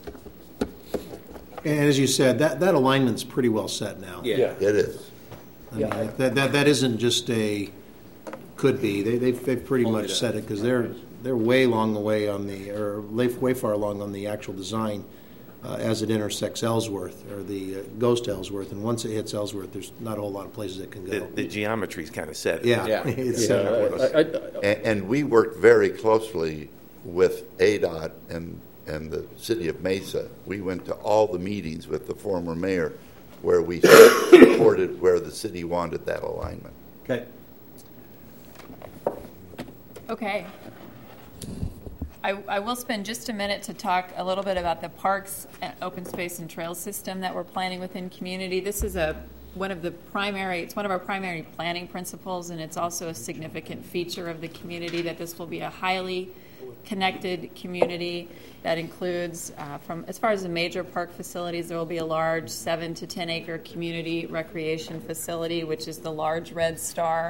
And as you said, that alignment's pretty well set now. Yeah. It is. I mean, that isn't just could be. They've pretty much set it because they're way long away on way far along on the actual design as it intersects Ellsworth or goes to Ellsworth. And once it hits Ellsworth, there's not a whole lot of places it can go. The geometry's kind of set. Yeah. It's set up. And we worked very closely with ADOT and the city of Mesa. We went to all the meetings with the former mayor where we supported where the city wanted that alignment. Okay. I will spend just a minute to talk a little bit about the parks, open space, and trail system that we're planning within community. This is one of our primary planning principles, and it's also a significant feature of the community that this will be a highly connected community that includes, as far as the major park facilities, there will be a large 7 to 10 acre community recreation facility, which is the large red star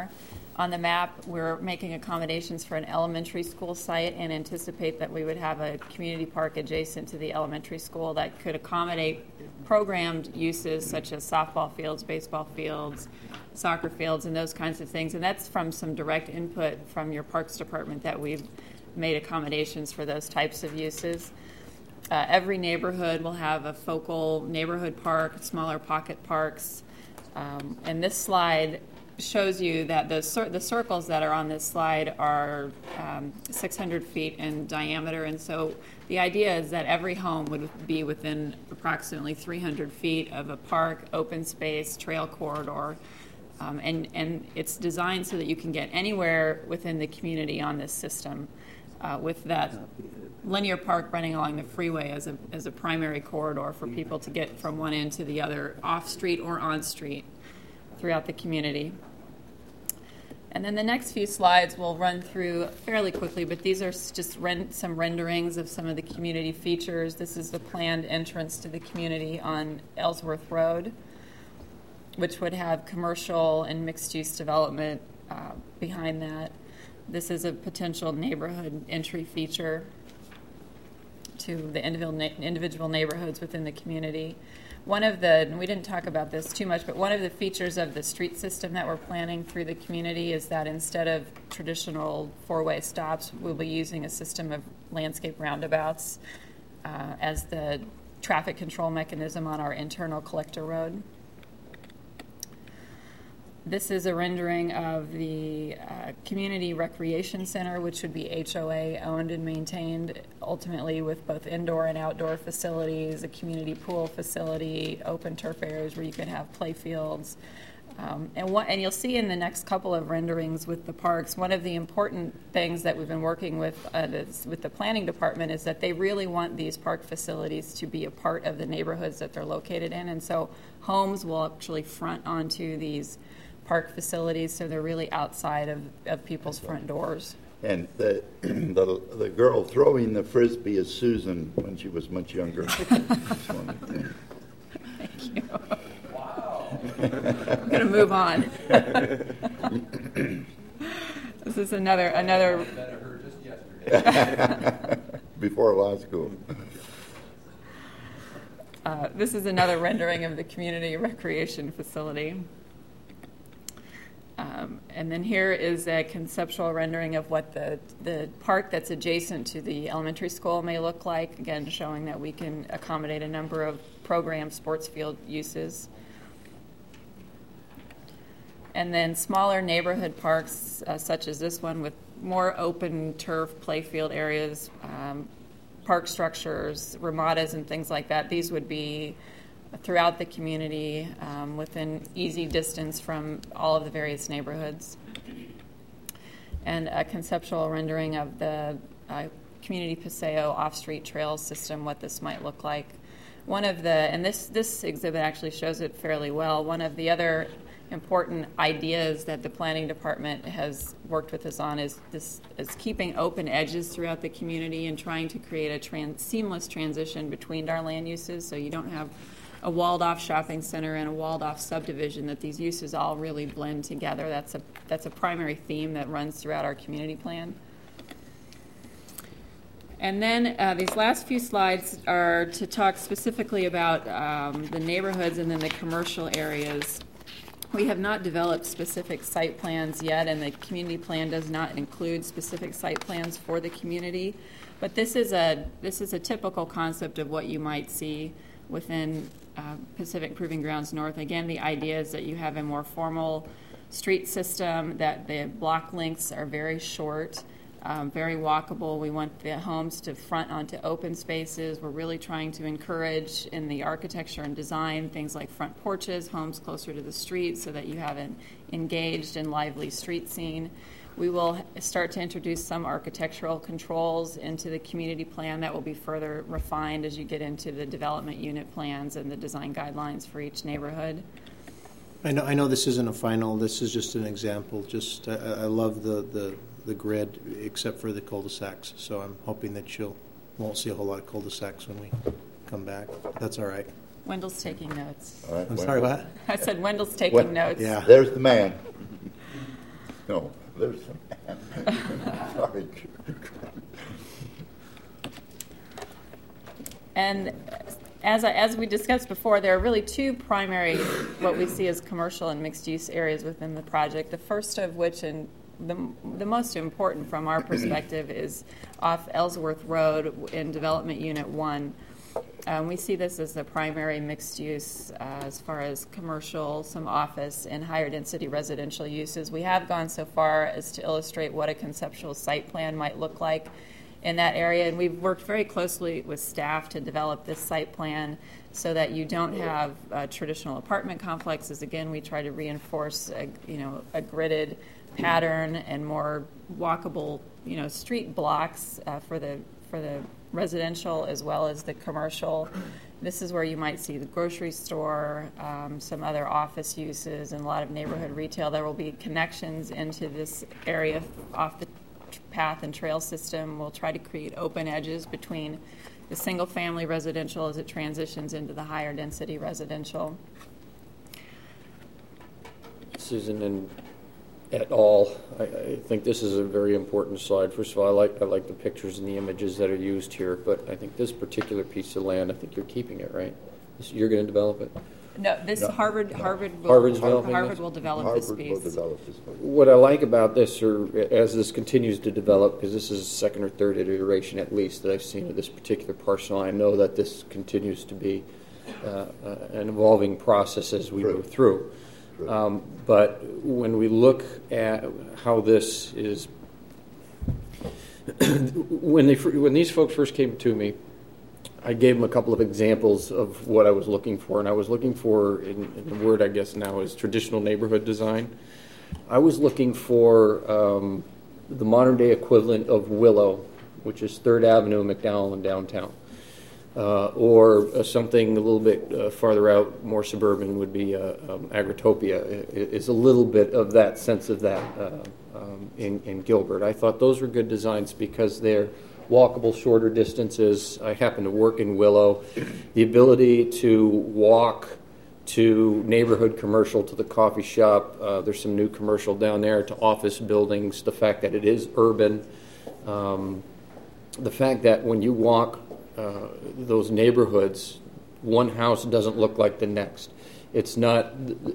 On the map, we're making accommodations for an elementary school site and anticipate that we would have a community park adjacent to the elementary school that could accommodate programmed uses such as softball fields, baseball fields, soccer fields, and those kinds of things. And that's from some direct input from your Parks Department that we've made accommodations for those types of uses. Every neighborhood will have a focal neighborhood park, smaller pocket parks. And this slide shows you that the circles that are on this slide are 600 feet in diameter. And so the idea is that every home would be within approximately 300 feet of a park, open space, trail corridor. And it's designed so that you can get anywhere within the community on this system with that linear park running along the freeway as a primary corridor for people to get from one end to the other, off-street or on-street, throughout the community. And then the next few slides we'll run through fairly quickly, but these are just some renderings of some of the community features. This is the planned entrance to the community on Ellsworth Road, which would have commercial and mixed-use development behind that. This is a potential neighborhood entry feature to the individual neighborhoods within the community. And we didn't talk about this too much, but one of the features of the street system that we're planning through the community is that instead of traditional four-way stops, we'll be using a system of landscape roundabouts as the traffic control mechanism on our internal collector road. This is a rendering of the Community Recreation Center, which would be HOA owned and maintained, ultimately with both indoor and outdoor facilities, a community pool facility, open turf areas where you could have play fields. And you'll see in the next couple of renderings with the parks, one of the important things that we've been working with the planning department is that they really want these park facilities to be a part of the neighborhoods that they're located in. And so homes will actually front onto these park facilities, so they're really outside of people's front doors. And the girl throwing the frisbee is Susan when she was much younger. Thank you. Wow. I'm going to move on. This is another. Before law school. This is another rendering of the community recreation facility. And then here is a conceptual rendering of what the park that's adjacent to the elementary school may look like, again, showing that we can accommodate a number of program sports field uses. And then smaller neighborhood parks, such as this one, with more open turf playfield areas, park structures, ramadas, and things like that. These would be throughout the community, within easy distance from all of the various neighborhoods. And a conceptual rendering of the Community Paseo off-street trail system, what this might look like. This exhibit actually shows it fairly well. One of the other important ideas that the planning department has worked with us on is keeping open edges throughout the community and trying to create a seamless transition between our land uses, so you don't have a walled-off shopping center and a walled-off subdivision, that these uses all really blend together. That's a primary theme that runs throughout our community plan. And then these last few slides are to talk specifically about the neighborhoods and then the commercial areas. We have not developed specific site plans yet, and the community plan does not include specific site plans for the community. But this is a typical concept of what you might see within Pacific Proving Grounds North. Again, the idea is that you have a more formal street system, that the block lengths are very short, very walkable. We want the homes to front onto open spaces. We're really trying to encourage in the architecture and design things like front porches, homes closer to the street, so that you have an engaged and lively street scene. We will start to introduce some architectural controls into the community plan that will be further refined as you get into the development unit plans and the design guidelines for each neighborhood. I know this isn't a final. This is just an example. I love the grid, except for the cul-de-sacs. So I'm hoping that won't see a whole lot of cul-de-sacs when we come back. That's all right. Wendell's taking notes. All right, I'm sorry, what? I said Wendell's taking notes. Yeah. There's the man. No, there's some. Sorry. And as we discussed before, there are really two primary, what we see as commercial and mixed-use areas within the project. The first of which, and the most important from our perspective, is off Ellsworth Road in Development Unit 1. We see this as the primary mixed use as far as commercial, some office, and higher density residential uses. We have gone so far as to illustrate what a conceptual site plan might look like in that area, and we've worked very closely with staff to develop this site plan so that you don't have traditional apartment complexes. Again, we try to reinforce a gridded pattern and more walkable street blocks for the residential as well as the commercial. This is where you might see the grocery store, some other office uses, and a lot of neighborhood retail. There will be connections into this area off the path and trail system. We'll try to create open edges between the single-family residential as it transitions into the higher density residential. Susan and et al., I think this is a very important slide. First of all, I like the pictures and the images that are used here, but I think this particular piece of land, I think you're keeping it, right? You're going to develop it? No, Harvard will develop this piece. What I like about this, or as this continues to develop, because this is the second or third iteration at least that I've seen of this particular parcel, I know that this continues to be an evolving process as we go through. But when we look at how this is, when these folks first came to me, I gave them a couple of examples of what I was looking for, and I was looking for, in the word I guess now is traditional neighborhood design. I was looking for the modern day equivalent of Willow, which is 3rd Avenue, McDowell, in downtown. Or something a little bit farther out, more suburban, would be Agritopia. Is a little bit of that sense of that in Gilbert. I thought those were good designs because they're walkable, shorter distances. I happen to work in Willow. The ability to walk to neighborhood commercial, to the coffee shop. There's some new commercial down there, to office buildings. The fact that it is urban. The fact that when you walk those neighborhoods, one house doesn't look like the next. It's not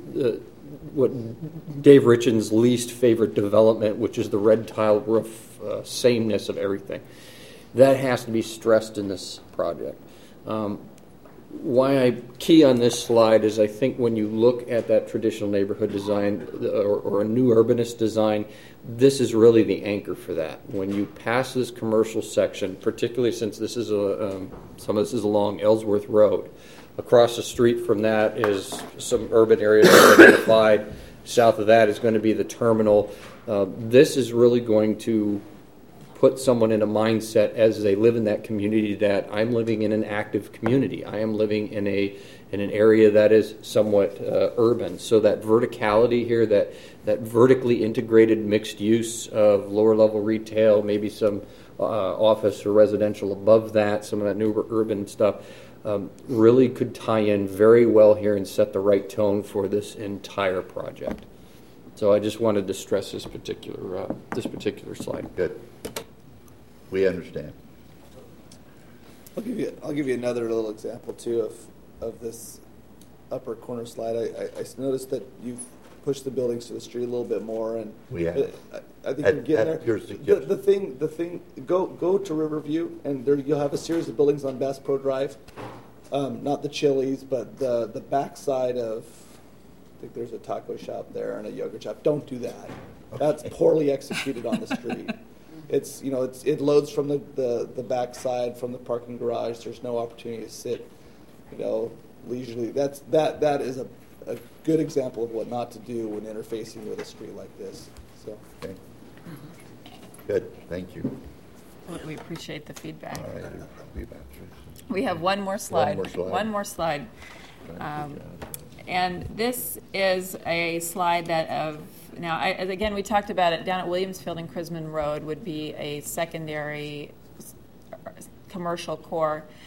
what Dave Richens' least favorite development, which is the red tile roof, sameness of everything. That has to be stressed in this project. Why I key on this slide is I think when you look at that traditional neighborhood design or a new urbanist design, this is really the anchor for that. When you pass this commercial section, particularly since this is some of this is along Ellsworth Road, across the street from that is some urban areas identified. South of that is going to be the terminal. This is really going to put someone in a mindset as they live in that community that I'm living in an active community. I am living in an area that is somewhat urban. So that verticality here, that vertically integrated mixed use of lower level retail, maybe some office or residential above that, some of that new urban stuff, really could tie in very well here and set the right tone for this entire project. So I just wanted to stress this particular slide. Good. We understand. I'll give you another little example too of this upper corner slide. I noticed that you've pushed the buildings to the street a little bit more, and we have. I think you're getting there. The thing. Go to Riverview, and there you'll have a series of buildings on Bass Pro Drive. Not the Chili's, but the backside of. I think there's a taco shop there and a yogurt shop. Don't do that. Okay. That's poorly executed on the street. It loads from the backside from the parking garage. There's no opportunity to sit, leisurely. That is a good example of what not to do when interfacing with a street like this. So. Okay. Good. Thank you. Well, we appreciate the feedback. All right. I'll be back. We have one more slide. One more slide. And this is a slide that now, again, we talked about it down at Williamsfield and Crisman Road would be a secondary commercial core.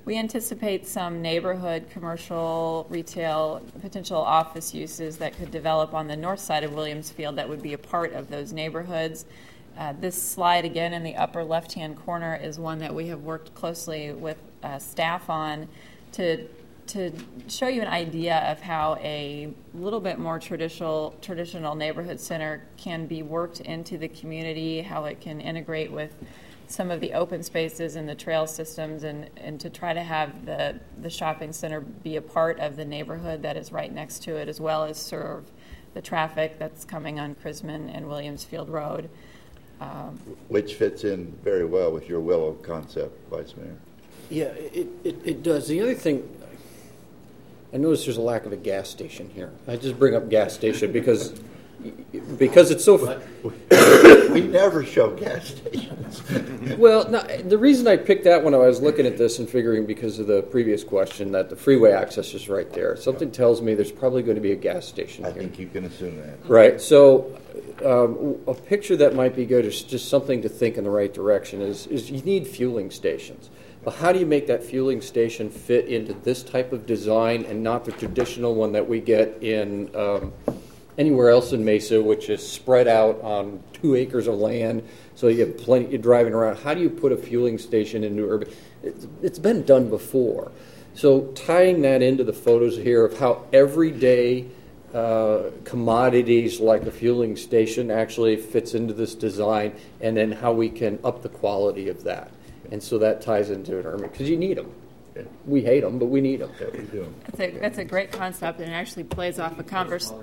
We anticipate some neighborhood, commercial, retail, potential office uses that could develop on the north side of Williams Field that would be a part of those neighborhoods. This slide, again, in the upper left-hand corner is one that we have worked closely with staff on to show you an idea of how a little bit more traditional neighborhood center can be worked into the community, how it can integrate with some of the open spaces and the trail systems, and to try to have the shopping center be a part of the neighborhood that is right next to it, as well as serve the traffic that's coming on Chrisman and Williams Field Road. Which fits in very well with your Willow concept, Vice Mayor. Yeah, it does. The other thing, I notice there's a lack of a gas station here. I just bring up gas station because it's so... We never show gas stations. Well, no, the reason I picked that when I was looking at this and figuring, because of the previous question, that the freeway access is right there. Something tells me there's probably going to be a gas station here. I think you can assume that. Right. So a picture that might be good, is just something to think in the right direction, is you need fueling stations. But how do you make that fueling station fit into this type of design and not the traditional one that we get in anywhere else in Mesa, which is spread out on 2 acres of land, so you have plenty, you're driving around. How do you put a fueling station into urban? It's been done before. So tying that into the photos here of how everyday commodities like a fueling station actually fits into this design, and then how we can up the quality of that. And so that ties into an urban, because you need them. We hate them, but we need them. Yeah, we do. That's a great concept, and it actually plays off a conversation.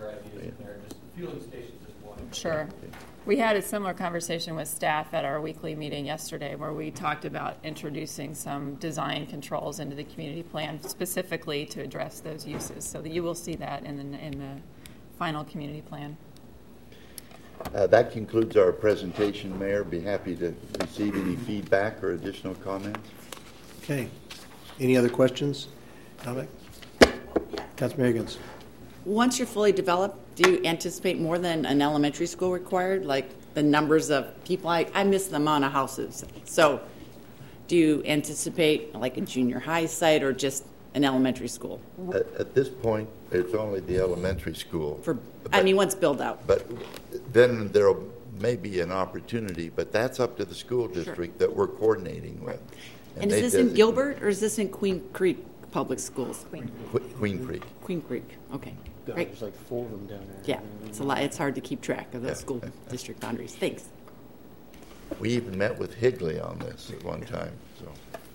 Sure. We had a similar conversation with staff at our weekly meeting yesterday, where we talked about introducing some design controls into the community plan specifically to address those uses. So that you will see that in the final community plan. That concludes our presentation, Mayor. Be happy to receive any feedback or additional comments. Okay. Any other questions? Comment? Councilman Higgins. Once you're fully developed, do you anticipate more than an elementary school required? Like the numbers of people, I miss the amount of houses. So do you anticipate like a junior high site or just an elementary school? At this point, it's only the elementary school. Once built out. But then there may be an opportunity, but that's up to the school district that we're coordinating with. And is this in Gilbert or is this in Queen Creek Public Schools? Queen Creek. Queen Creek, okay. Great. There's like 4 of them down there. Yeah, it's a lot. It's hard to keep track of those school district boundaries. Thanks. We even met with Higley on this at one time. So.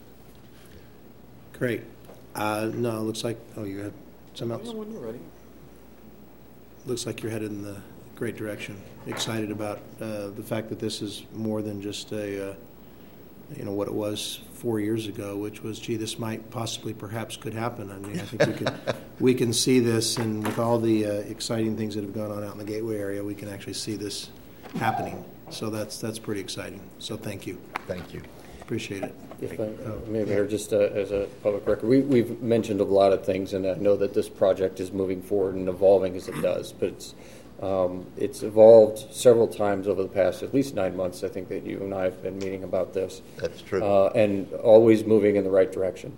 Great. No, it looks like, you had something else? No, when we're ready. Looks like you're headed in the great direction. Excited about the fact that this is more than just what it was 4 years ago, which was, gee, this might possibly, perhaps could happen. I mean, I think we can see this, and with all the exciting things that have gone on out in the Gateway area, we can actually see this happening. So that's pretty exciting. So thank you. Thank you. Appreciate it. If I may, Mayor, just as a public record, we've mentioned a lot of things, and I know that this project is moving forward and evolving as it does, but it's evolved several times over the past at least 9 months. I think that you and I have been meeting about this. That's true. And always moving in the right direction.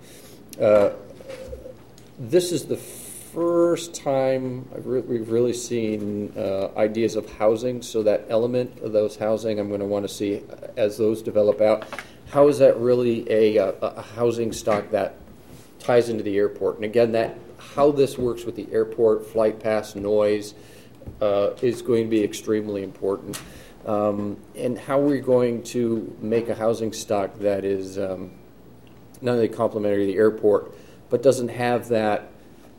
This is the first time we've really seen ideas of housing, so that element of those housing I'm going to want to see as those develop out. How is that really a housing stock that ties into the airport? And again, how this works with the airport, flight path, noise, is going to be extremely important. And how we're going to make a housing stock that is not only complementary to the airport, but doesn't have that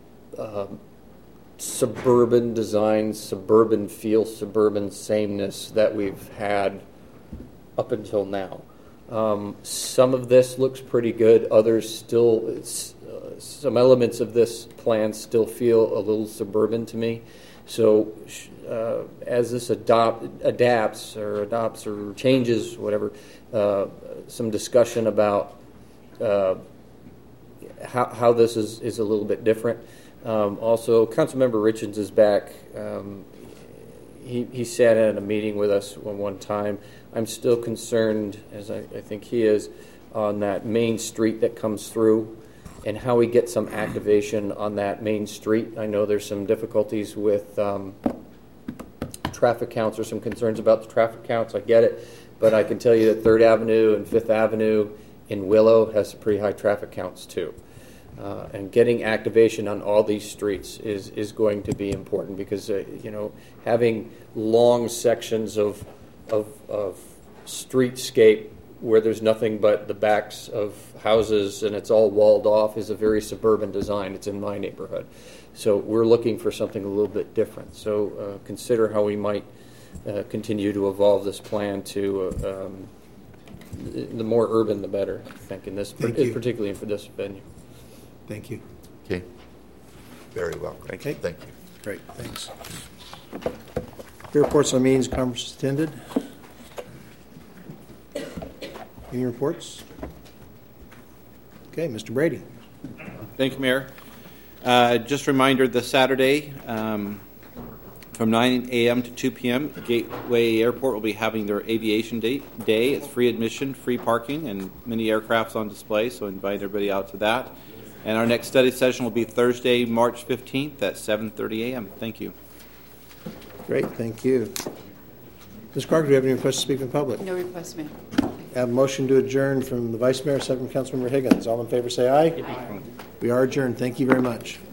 suburban design, suburban feel, suburban sameness that we've had up until now. Some of this looks pretty good. Others still, some elements of this plan still feel a little suburban to me. So as this adapts or changes, whatever, some discussion about how this is a little bit different. Also, Councilmember Richards is back. He sat at a meeting with us one time. I'm still concerned, as I think he is, on that main street that comes through and how we get some activation on that main street. I know there's some difficulties with traffic counts or some concerns about the traffic counts. I get it. But I can tell you that 3rd Avenue and 5th Avenue in Willow has pretty high traffic counts too. And getting activation on all these streets is going to be important because, having long sections of streetscape where there's nothing but the backs of houses and it's all walled off is a very suburban design. It's in my neighborhood. So we're looking for something a little bit different. So consider how we might continue to evolve this plan to the more urban, the better, I think, in this, particularly for this venue. Thank you. Okay. Very well. Thank you. Thank you. Great. Thanks. Reports on meetings, conferences attended. Any reports? Okay, Mr. Brady. Thank you, Mayor. Just a reminder, this Saturday from 9 a.m. to 2 p.m., Gateway Airport will be having their aviation day. It's free admission, free parking, and many aircrafts on display, so invite everybody out to that. And our next study session will be Thursday, March 15th at 7:30 a.m. Thank you. Great, thank you. Ms. Clark, do you have any requests to speak in public? No request, Mayor. I have a motion to adjourn from the Vice Mayor, second Councilmember Higgins. All in favor say aye. Aye. We are adjourned. Thank you very much.